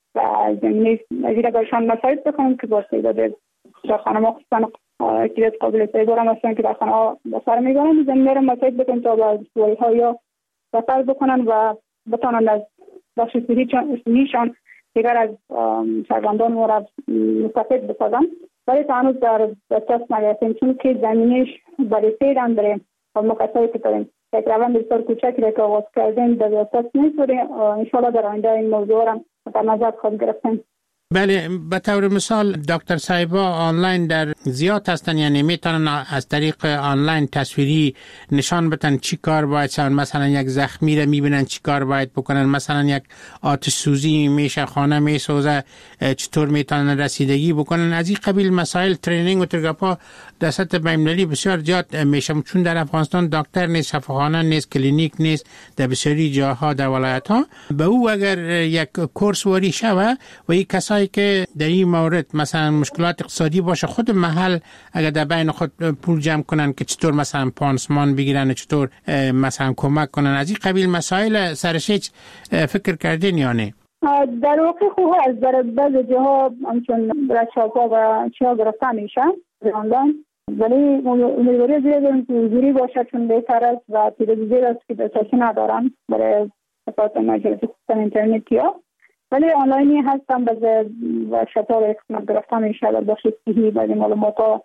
و زمینه زیرا برشان مساعد بکنم که با تعداد در خانه ما خصوصا اکتیویت قابل استفاده هم هستن که در خانه ها بسر میگارن زمینه رو مساعد بکنم تا با سوال ها یا بسر بکنن و بتانن از بخش صحیحشان دیگر از شهروندان ما را مستفید بسازن. ولی تا هنوز در دست نگرفتیم چون که زمینش برای سیدن داریم و مقصدی که داریم یک روند بسیار کوچکی را که آغاز کردیم در دست نیست و انشاءالله در آینده این موضوع را در نظر خواهیم گرفتیم. بله، به طور مثال دکتر صاحبا آنلاین در زیاد هستن، یعنی میتونن از طریق آنلاین تصویری نشان بدن چی کار باید شون. مثلا یک زخمی رو میبینن چی کار باید بکنن، مثلا یک آتش سوزی میشه، خانه میسوزه چطور میتونن رسیدگی بکنن. از این قبیل مسائل ترینینگ و ترگاپا در سطح بین‌المللی بسیار زیاد میشه، چون در افغانستان دکتر نیست، شفاخانه نیست، کلینیک نیست در بسیاری جاها در ولایت ها. به او اگر یک کورس واری شوه و این کسایی که در این مورد مثلا مشکلات اقتصادی باشه خود محل اگر در بین خود پول جمع کنن که چطور مثلا پانسمان بگیرن، چطور مثلا کمک کنن، از این قبیل مسائل سرش هیچ فکر کردین یا نه؟ در واقع خواه از در بعض جاها همچون رچاپا و چیا گرفتن میشن آنلاین، ولی امیدواری زیاد داریم که حضوری باشه چون بهتر است و تعداد زیاد است که دسترسی ندارن برای صفات مجلس خصوصا اینترنتی ها. ولی آنلاینی هستم و شطار قسمت گرفتن میشه در بخش صحی بعضی معلومات ها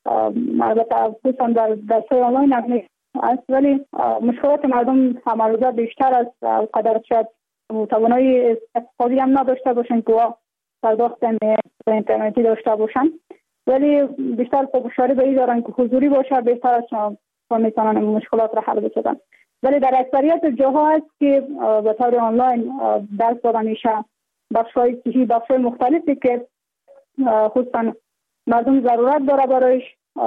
البته خصوصا در دستای آنلاین هم است، ولی مشکلات مردم همالوزه بیشتر است و قدر شاید توانایی اقتصادی هم نداشته باشن که پرداخت اینترنتی داشته باشن، ولی بیشتر پافشاری به این دارن که حضوری باشه بهتر است و میتونن مشکلات را حل بکنن. ولی در اکثریت جاها هست که به طور آنلاین درس داده میشه، بخش‌های صحی، بخش‌های مختلفی که خصوصا مردم ضرورت داره برایش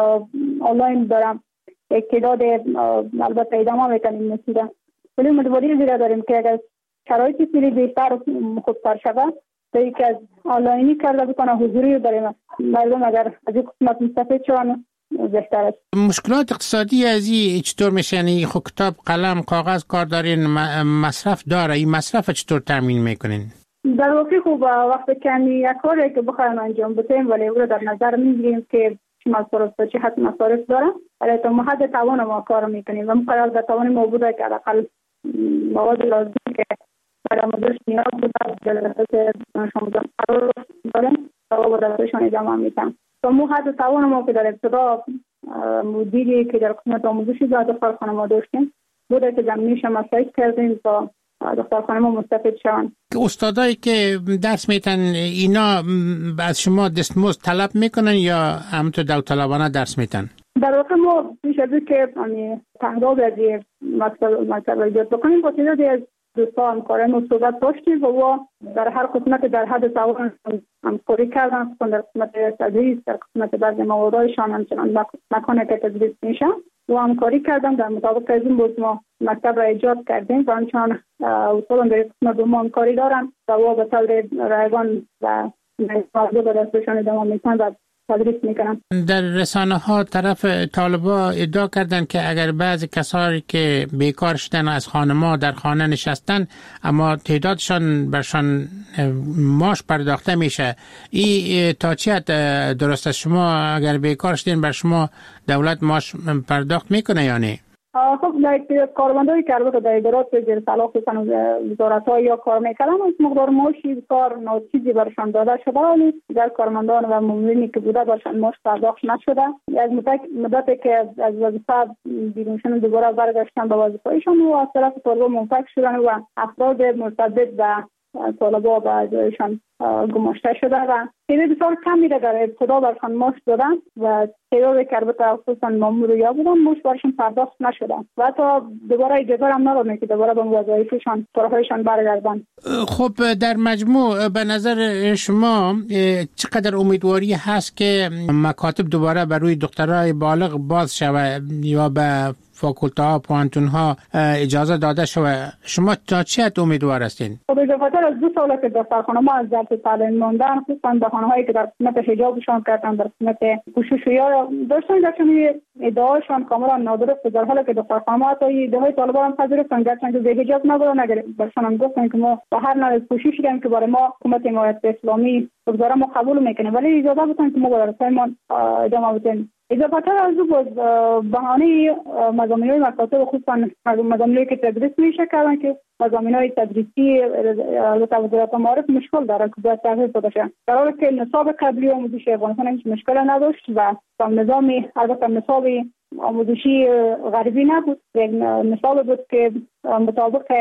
آنلاین دارم یک تعداد البته ادامه میکنیم نسیده، ولی امیدواری زیرا داریم که اگر شرایط سری بهتر خودکار شود تا یکی از آنلاینی کرده بکنه حضوری برای مردم اگر از این قسمت مستفید شوند بهتر است. مشکلات اقتصادی از این چطور میشه؟ یعنی خب کتاب، قلم، کاغذ کار دارین، مصرف داره، این مصرف چطور تامین میکنین؟ در واقع خب وقتی که یک کاری که بخوایم انجام بدیم ولی او رو در نظر میگیریم که چه مصارف چه حد مصارف داره، ولی تا حد توان ما کار میکنیم و مقدار در توان ما بوده که حداقل مواد لازم که برای آموزش نیاز بوده جلسات دانش آموزان قرار داریم تا با درسشان ادامه میدن. تا حد توان ما که در ابتدا مدیری که در قسمت آموزشی در دخترخانه ما داشتیم بوده که زمینیش مساعد کردیم تا دخترخانه ما مستفید شوند. استادایی که درس میتن اینا از شما دستمزد طلب میکنن یا همونطور داوطلبانه درس میتن؟ در واقع ما پیش از که تحقیق از مکتب ایجاد بکنیم با تعدادی از دوستان همکاران صحبت داشتیم و در هر قسمت در حد توان همکاری کردن، در قسمت تدریس، در قسمت بعضی موادهایشان همچنان مکانی که تدریس میشه و همکاری کردم. در مطابق از این بود ما مکتب را ایجاد کردیم و همچنان اصولا در قسمت ما همکاری دارن و به طور رایگان و موضوع به دستشان ادامه میتن و تدریس میکنن. در رسانه ها طرف طالبا ادعا کردن که اگر بعضی کسایی که بیکار شدن از خانما در خانه نشستن اما تعدادشان برشان معاش پرداخته میشه، این تا چه حد درست است؟ شما اگر بیکار شدین بر شما دولت معاش پرداخت میکنه یا نه؟ خب در کارمندایی که البته در ادارات زیر صلاح خصوصا وزارت‌ها یا کار میکردن مقدار معاشی کار ناچیزی برشان داده شده، ولی در کارمندان و مامورینی که بوده برشان معاش پرداخت نشده. از مدتی که از وظیفه بیرون شدن دوباره برگشتن به وظیفه‌شان و از طرف طالبا منفک شدن و افراد مرتبط و طالبا به اجرایشان گماشته شده و تعداد بسیار کمی را در ابتدا برشان معاش دادن و تعدادی که البته خصوصا ماموریا بودن معاش برشان پرداخت نشدن و تا دوباره اجازه هم ندادن که دوباره به وظایفشان کارهایشان برگردن. خب در مجموع به نظر شما چقدر امیدواری هست که مکاتب دوباره بر روی دخترای بالغ باز شود یا به فاکولته ها، پوانتون ها اجازه داده شود؟ شما تا چه حد امیدوار هستین؟ خب اضافه‌تر از 2 ساله که دخترخانه ما از ضبط ساعت تعلیم ماندن، خصوصا بهانه‌هایی که در قسمت حجابشان کردن، در قسمت پوشش یا داشتن در چنین ادعاشان کاملا نادرست، در حالی که دختر خانم‌ها حتی ایده‌های طالبان هم پذیرفتن، گرچه به حجاب نبودن، اگر برشان هم گفتن که ما به هر نوع کوششی کردیم که برای ما حکومت حمایت اسلامی بگذاره ما قبول میکنیم، ولی اجازه بدن که ما با درس‌هایمان ادامه بدیم. اضافه از او باز بهانه مضامین‌های مکاتب، خصوصا مضامینی که تدریس میشه کردن که مضامین‌های تدریسی البته وزارت معارف مشکل داره که باید تغییر داده شه، در حالی که نصاب قبلی آموزشی افغانستان هیچ مشکل نداشت و نظامی البته نصاب آموزشی غربی نبود، یک نصاب بود که مطابق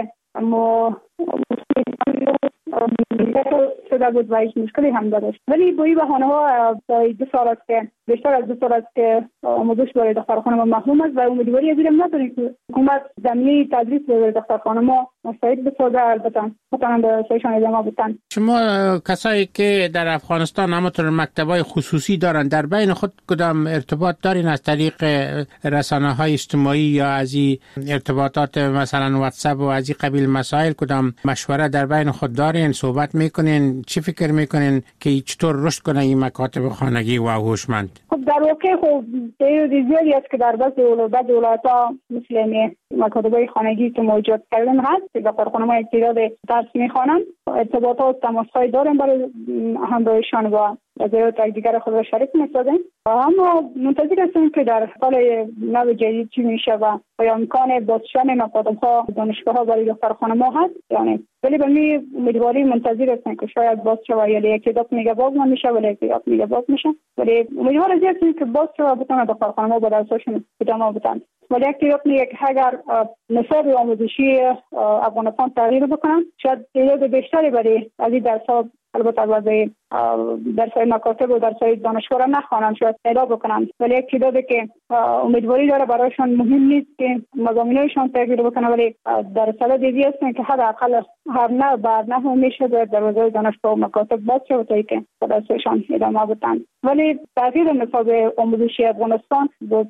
شده بود و هیچ مشکلی هم نداشت. ولی با این بهانه‌ها 2 سال است که بیشتر از 2 سال است که آموزش برای دختر خانم محروم است و امیدواری از این نداریم که حکومت زمینه تدریس برای دختر خانم مستعد بسازه، البته مثلا به سایشان ادامه بدن. شما کسایی که در افغانستان همونطور مکتب‌های خصوصی دارن، در بین خود کدام ارتباط دارین از طریق رسانه‌های اجتماعی یا از ارتباطات مثلا واتساپ و از این قبیل مسائل، کدام مشوره در بین خود دارین، صحبت میکنین، چی فکر میکنین که چطور رشد کنه این مکاتب خانگی و هوشمند؟ خب در واقع خب تعداد زیادی است که در بعضی ولایت‌ها مثل مکاتب خانگی که موجود کردن هست که دختر خانم‌ها تعداد درس میخوانند، ارتباطات و تماس‌های دارن برای همراهیشان و وزارت دیگر خود را شریک می‌سازیم. اما منتظر هستیم که در سال نو جدید چی میشه و امکان باز شدن مکاتب‌ها دانشگاه‌ها برای دختر خانم‌ها هست یعنی، ولی به می امیدواری منتظر هستیم که شاید باز شه یا یک تعداد میگه باز نمیشه ولی یک تعداد میگه باز میشه، ولی امیدوار هستیم که باز شه بتونه دختر خانم‌ها با درسشون ادامه بدن. ولی یک تعداد میگه که اگر نصاب آموزشی افغانستان تغییر بکنن، شاید تعداد بیشتری برای از این درس‌ها البته واسه درس‌های مکاتب و درس‌های دانشگاه را نخوانند، شاید پیدا بکنن، ولی یک تعدادی که امیدواری داره برایشان مهم نیست که مضامین‌هایشان تغییر بکنه، ولی در صدد دیگه هستن که حداقل هر نه بعد نه میشه در دروازه دانشگاه و مکاتب باز شه تا اینکه درسشان ادامه بدن. ولی تغییر نصاب آموزشی افغانستان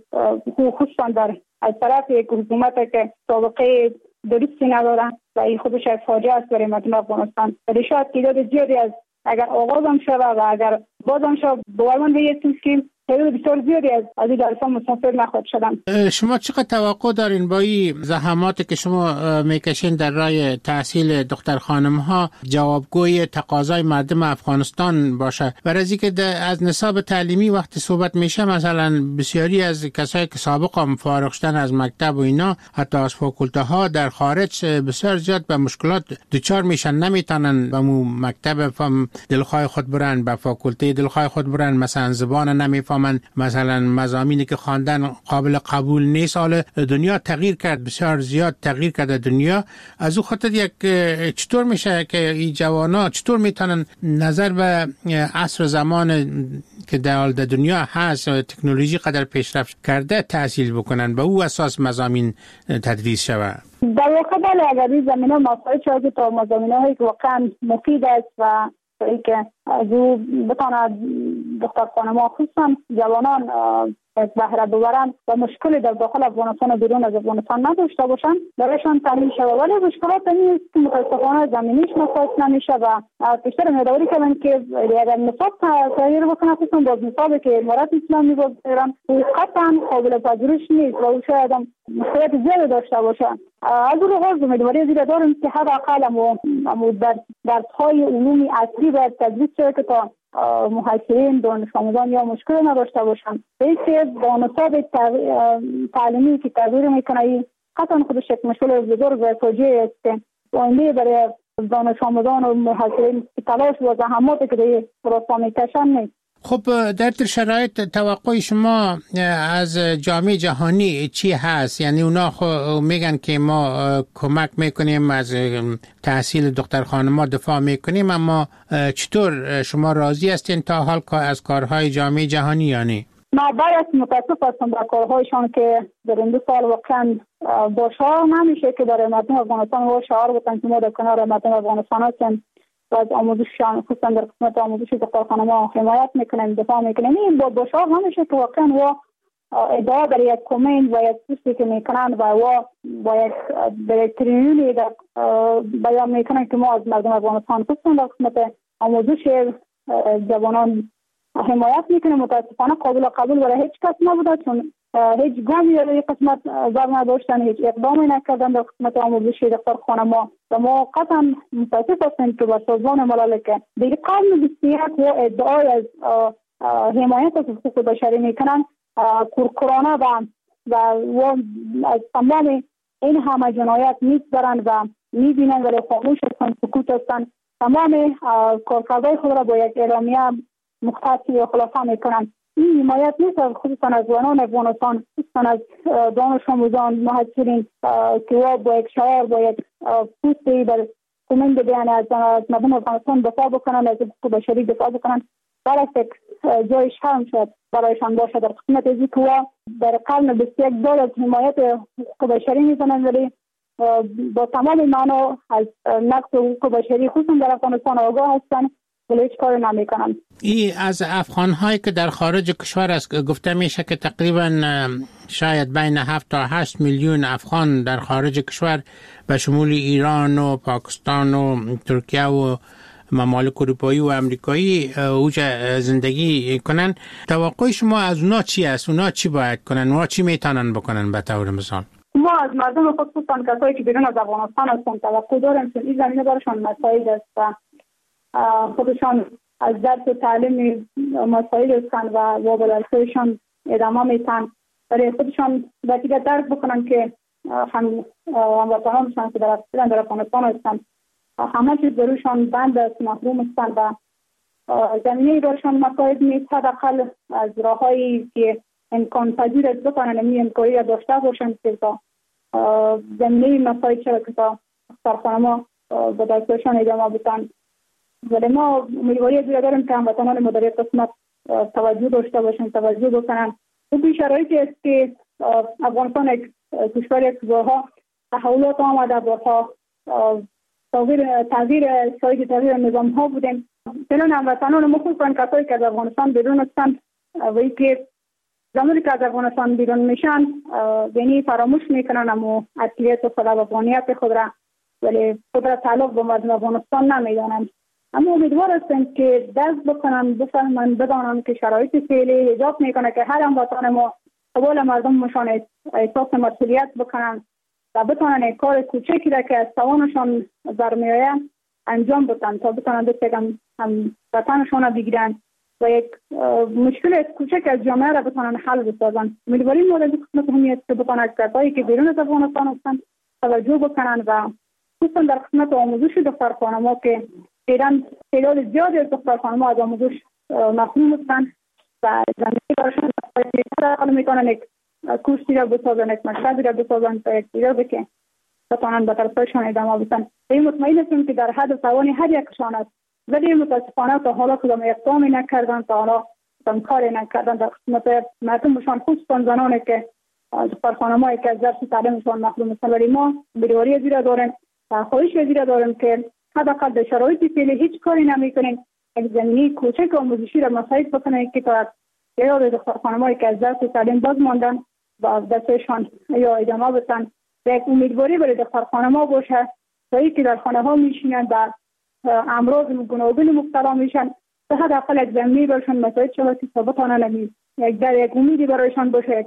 خصوصا در از طرف یک حکومت که سابقه درستی ندارن و این خودش یک فاجعه است برای مردم افغانستان. ولی شاید تعداد زیادی از اگر آغاز هم شود و اگر باز هم شود باورمند هستیم که تعداد بسیار زیادی از این درس‌ها مسافر نخواهد شدن. شما چقدر توقع دارین با این زحماتی که شما میکشین در راه تحصیل دختر خانم‌ها جوابگوی تقاضای مردم افغانستان باشه؟ برای اینکه از نصاب تعلیمی وقتی صحبت میشه، مثلا بسیاری از کسایی که سابق هم فارغ شدن از مکتب و اینا، حتی از فاکولته ها در خارج بسیار زیاد به مشکلات دچار میشن، نمیتونن به مکتب دلخواه خود برن، به فاکولته دلخواه خود برن، مثلا زبان نمیفهمن، مثلا مضامینی که خواندن قابل قبول نیست. حال دنیا تغییر کرد، بسیار زیاد تغییر کرده دنیا. از او خاطر یک چطور میشه که این جوانا چطور میتونن نظر به عصر زمان که در دنیا هست تکنولوژی قدر پیشرفت کرده تحصیل بکنن، به او اساس مضامین تدریس شود؟ در واقع بله، اگر این زمینه مسائل شاید تا مضامین‌هایی که واقعا مفید است و اینکه از او بتواند دختر خانم‌ها خصوصا جوانان بهره ببرند و مشکلی در داخل افغانستان و بیرون از افغانستان نداشته باشند برایشان تامین شود. ولی مشکلات این است که متاسفانه زمینیش نساز نمیشه و بیشتر امیدواری کردن که اگر نصاب تغییر بکنه، خصوصا باز نصابی که امارات اسلامی بگذارن قطعا قابل پذیرش نیست و او شاید مشکلات زیادی داشته باشه. از اون لحاظ امیدواری زیاده داریم که حداقل درس‌های علومی اصلی باید تدریس شود که تا محصلین دانش آموزان یا مشکل نداشته باشند. اینکه با نصاب تعلیمی که تغییر میکنه قطعا خودش یک مشکل بزرگ و فاجعه است که آینده برای دانش آموزان و محصلین تلاش و زحماتی که در راستا میکشن نیست. خب در شرایط توقع شما از جامعه جهانی چی هست؟ یعنی اونا میگن که ما کمک میکنیم، از تحصیل دختر خانم‌ها دفاع میکنیم، اما چطور شما راضی هستین تا حال از کارهای جامعه جهانی یا نه؟ ما باید متاسف هستم در کارهایشان که در این 2 سال واقعا با شعار نمیشه که برای مردم افغانستان و شعار بودن که ما در کنار مردم افغانستان هستیم و از آموزششان خصوصا در قسمت آموزش دختر خانم‌ها حمایت میکنیم، دفاع میکنیم. این با شعار نمیشه که واقعا و ادعا در یک کامنت و یک پستی که میکنن و با یک در تریلیونی بیان میکنن که ما از مردم افغانستان خصوصا در قسمت آموزش جوانان حمایت میکنه. متاسفانه قابل قبول برای هیچ کس نبوده، چون هیچ گامی در قسمت بر نداشتن، هیچ اقدامی نکردن در قسمت آموزش دختر خانما. و ما قطعا متاسف هستیم که با سازمان ملل که دیگه قرن 21 و ادعای از حمایت از حقوق بشری میکنن، کورکورانه و از تمام این همه جنایت میگذرن و میبینن ولی خاموش هستن، سکوت هستن. تمام کارکردهای خود را با یک اعلامیه مختص یا خلاصه میکنن. این حمایت نیست خصوصا از زنان افغانستان، خصوصا از دانش آموزان مهاجرین که با یک شعار با یک پوستی در کومند بیان از مردم افغانستان دفاع بکنن، از حقوق بشری دفاع بکنن. برای جای شرم شد برایشان باشه در قسمت ازی که در قرن 21 دور از حمایت حقوق بشری میزنن، ولی با تمام معنا از نقض حقوق بشری خصوصا در افغانستان آگاه هستن ولی هیچ کاری نمیکنن. این از افغان‌هایی که در خارج کشور است گفته میشه که تقریبا شاید بین 7 تا 8 میلیون افغان در خارج کشور به شمول ایران و پاکستان و ترکیه و ممالک اروپایی و امریکایی اوج زندگی کنن. توقع شما از اونا چی است؟ اونا چی باید کنن؟ اونا چی میتونن بکنن به طور مثال؟ ما از مردم خصوصا کسایی که بیرون از افغانستان هستن توقع داریم که این زمینه برشان مسائل است و خودشان از درس و تعلیم مسائل هستن و وابستگیشان ادامه میتن، برای خودشان دیگه درک بکنن که هموطنانشان که در افغانستان هستن همه چیز بروشان بند است، محروم هستن و زمینه برشان مسائل نیست. حداقل از راههایی که امکان پذیر است بکنن این امکانی را داشته باشند که تا زمینه مسائل چرا که تا سرخانما به دستشان ادامه بتن. ولی ما امیدواری زیاد داریم که هموطنان ما در یک قسمت توجه داشته باشند، توجه بکنن. این شرایطی است که افغانستان یک کشور یک بارها تحولات آمده، بارها تغییر نظام ها بودیم. فعلا هموطنان ما خصوصا کسایی که از افغانستان بیرون هستند و اینکه زمانی که از افغانستان بیرون میشن یعنی فراموش میکنن اما اصلیت و خود افغانیت خود را، ولی خود را تعلق به مردم افغانستان نمیدانند. اما امیدوار هستیم که دست بکنن، بفهمن، بدانن که شرایط فعلی ایجاب میکنه که هر هموطن ما قبول مردمشان احساس مسئولیت بکنن و بتونن کار کوچکی را که از توانشان برمیآید انجام بدن تا بتونن دست هم وطنشان بگیرن و یک مشکل کوچک از جامعه را بتونن حل بسازن. امیدواریم ما در قسمت همیت که بتونن کسایی که بیرون از افغانستان هستن توجه بکنن و خصوصا در قسمت آموزش دختر خانما که فعلا تعداد زیادی از دختر خانما از آموزش محروم هستن و زمینه براشون استفاده میکنن، یک کورسی را بسازن، یک مشغلی را بسازن تا یک دیگر که بتونن به طرفشان ادامه بدن. این مطمئن هستیم که در حد و توان هر یکشان است، ولی متاسفانه تا حالا کدام اقدامی نکردن، تا حالا کدام کاری نکردن در قسمت مردمشان خصوصا زنانی که دختر خانمایی که از درس تعلیمشان محروم هستند. ولی ما بی‌داری زیرا داریم و خواهش زیرا داریم که حداقل در شرایط فعلی هیچ کاری نمیکنیم، یک زمینه کوچک آموزشی را مساعد بکنیم که تا یاد دختر خانمایی که از درس تعلیم باز ماندن و از دستشان یا ادامه بدن و یک امیدواری برای دختر خانما باشه تا اینکه در خانه ها میشینن و امراض گوناگون مبتلا میشن تا حداقل یک زمینه برشان مساعد شود که تا بتوانند یک امیدی برایشان باشه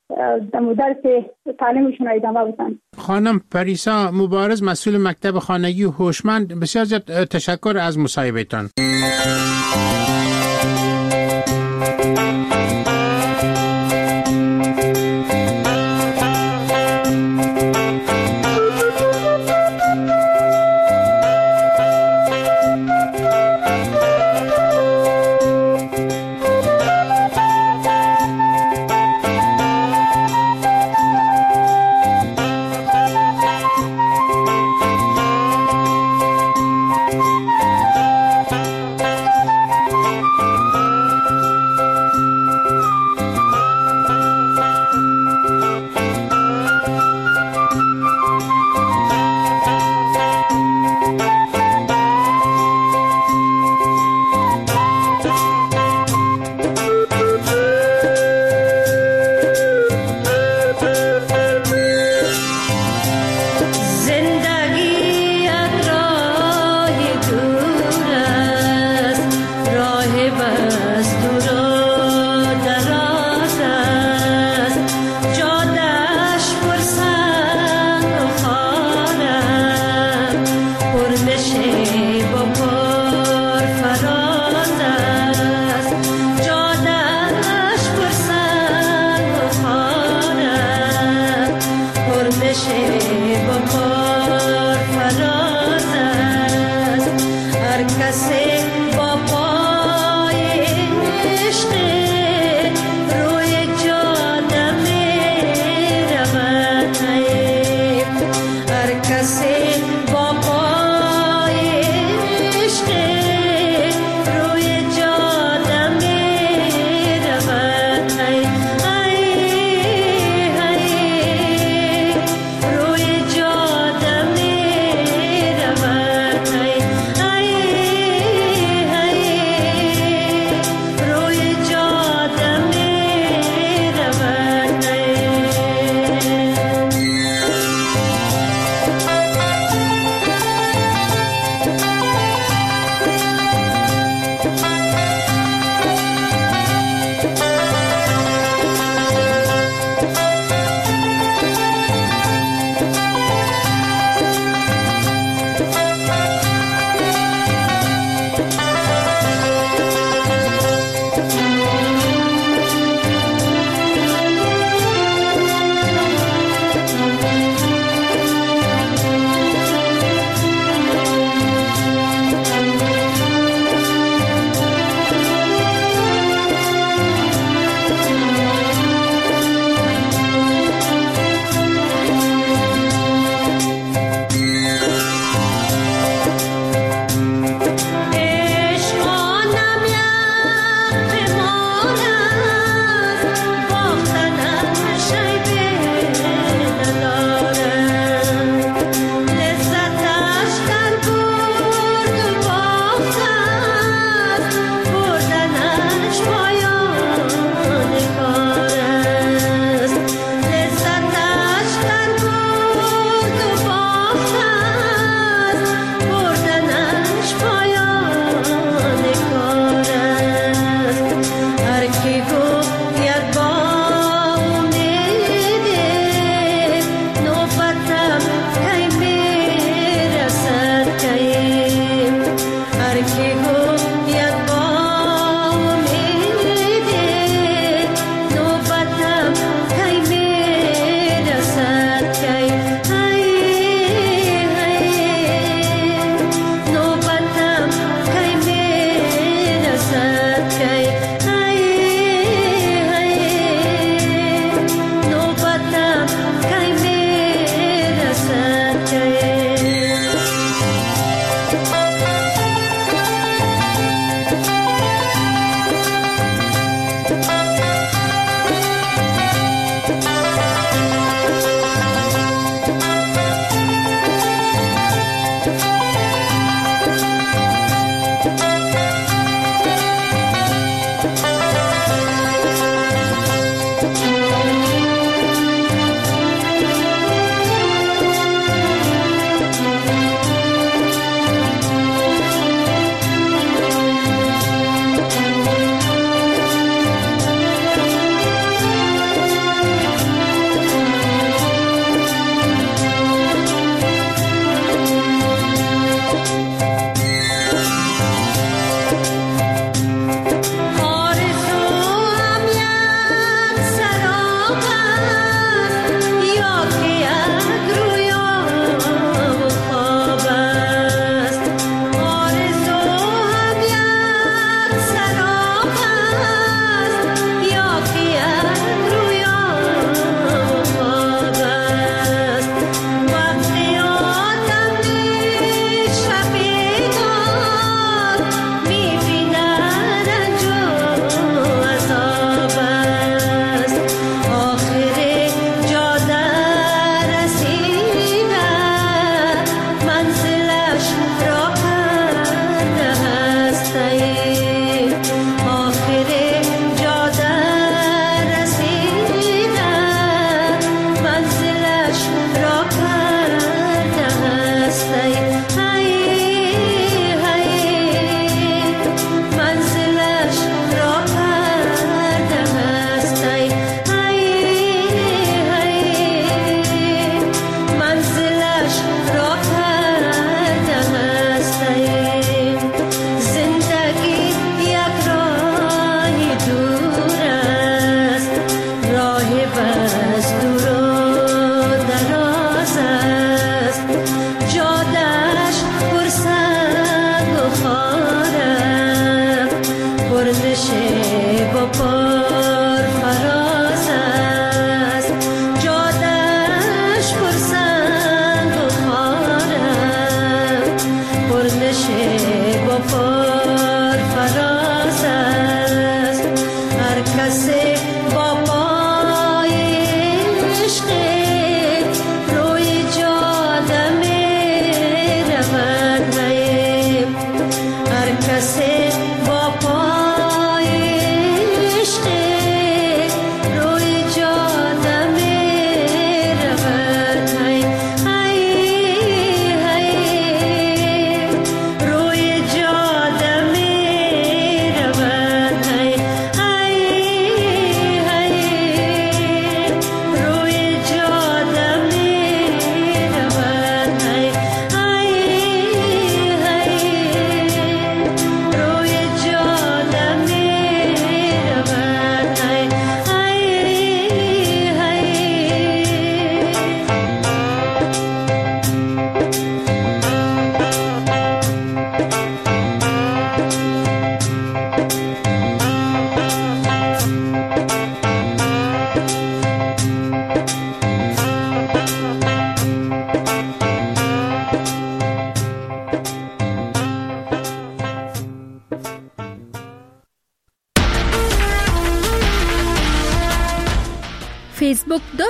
درس تعلیمشون ادامه بدن. خانم پریسا مبارز، مسئول مکتب خانگی هوشمند، بسیار زیاد تشکر از مصاحبهتان.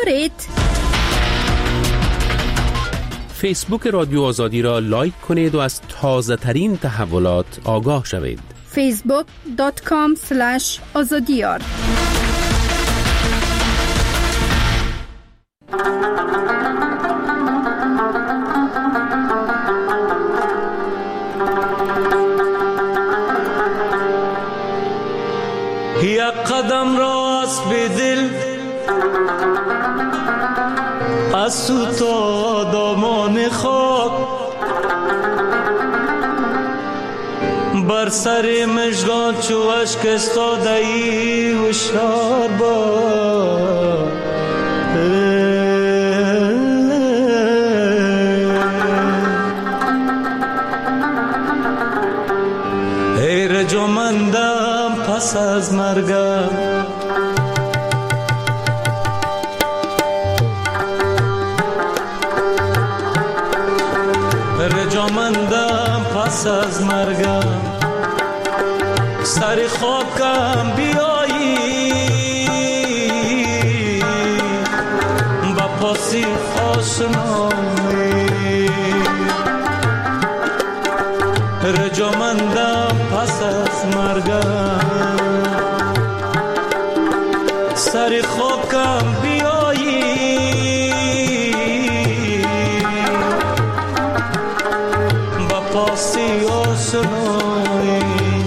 دارید؟ فیسبوک رادیو آزادی را لایک کنید و از تازه ترین تحولات آگاه شوید. facebook.com/azadiyar یک قدم راست به دل از تو تا دامان خاک بر سر مژگان چو اشک استاده ای هوشیار باش ای رجامندم پس از مرگم رجامندم پس از مرگم سر خاکم بیایی با پاسی آشنایی رجامندم پس از مرگم سر خاکم بیایی با پاسی آشنایی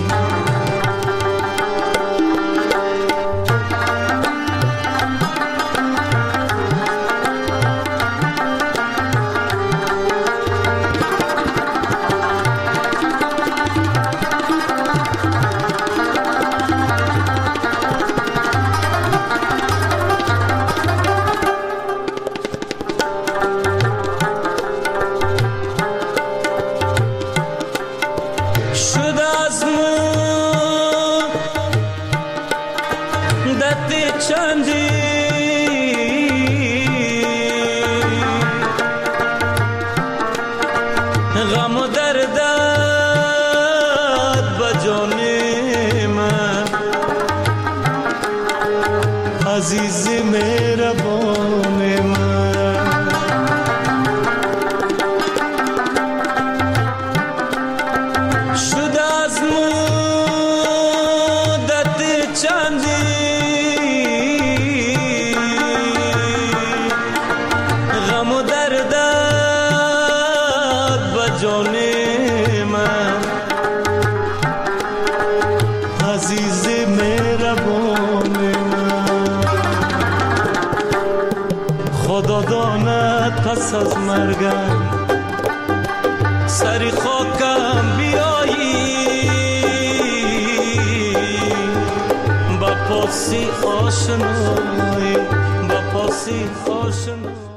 غم و دردت بجان من عزیز مهربان من شده از مدت چندی غم و دردت جان من عزیز مهربان من خدا داند پس از مرگم سر خاکم بیایی با پاسی آشنایی با پاسی آشنایی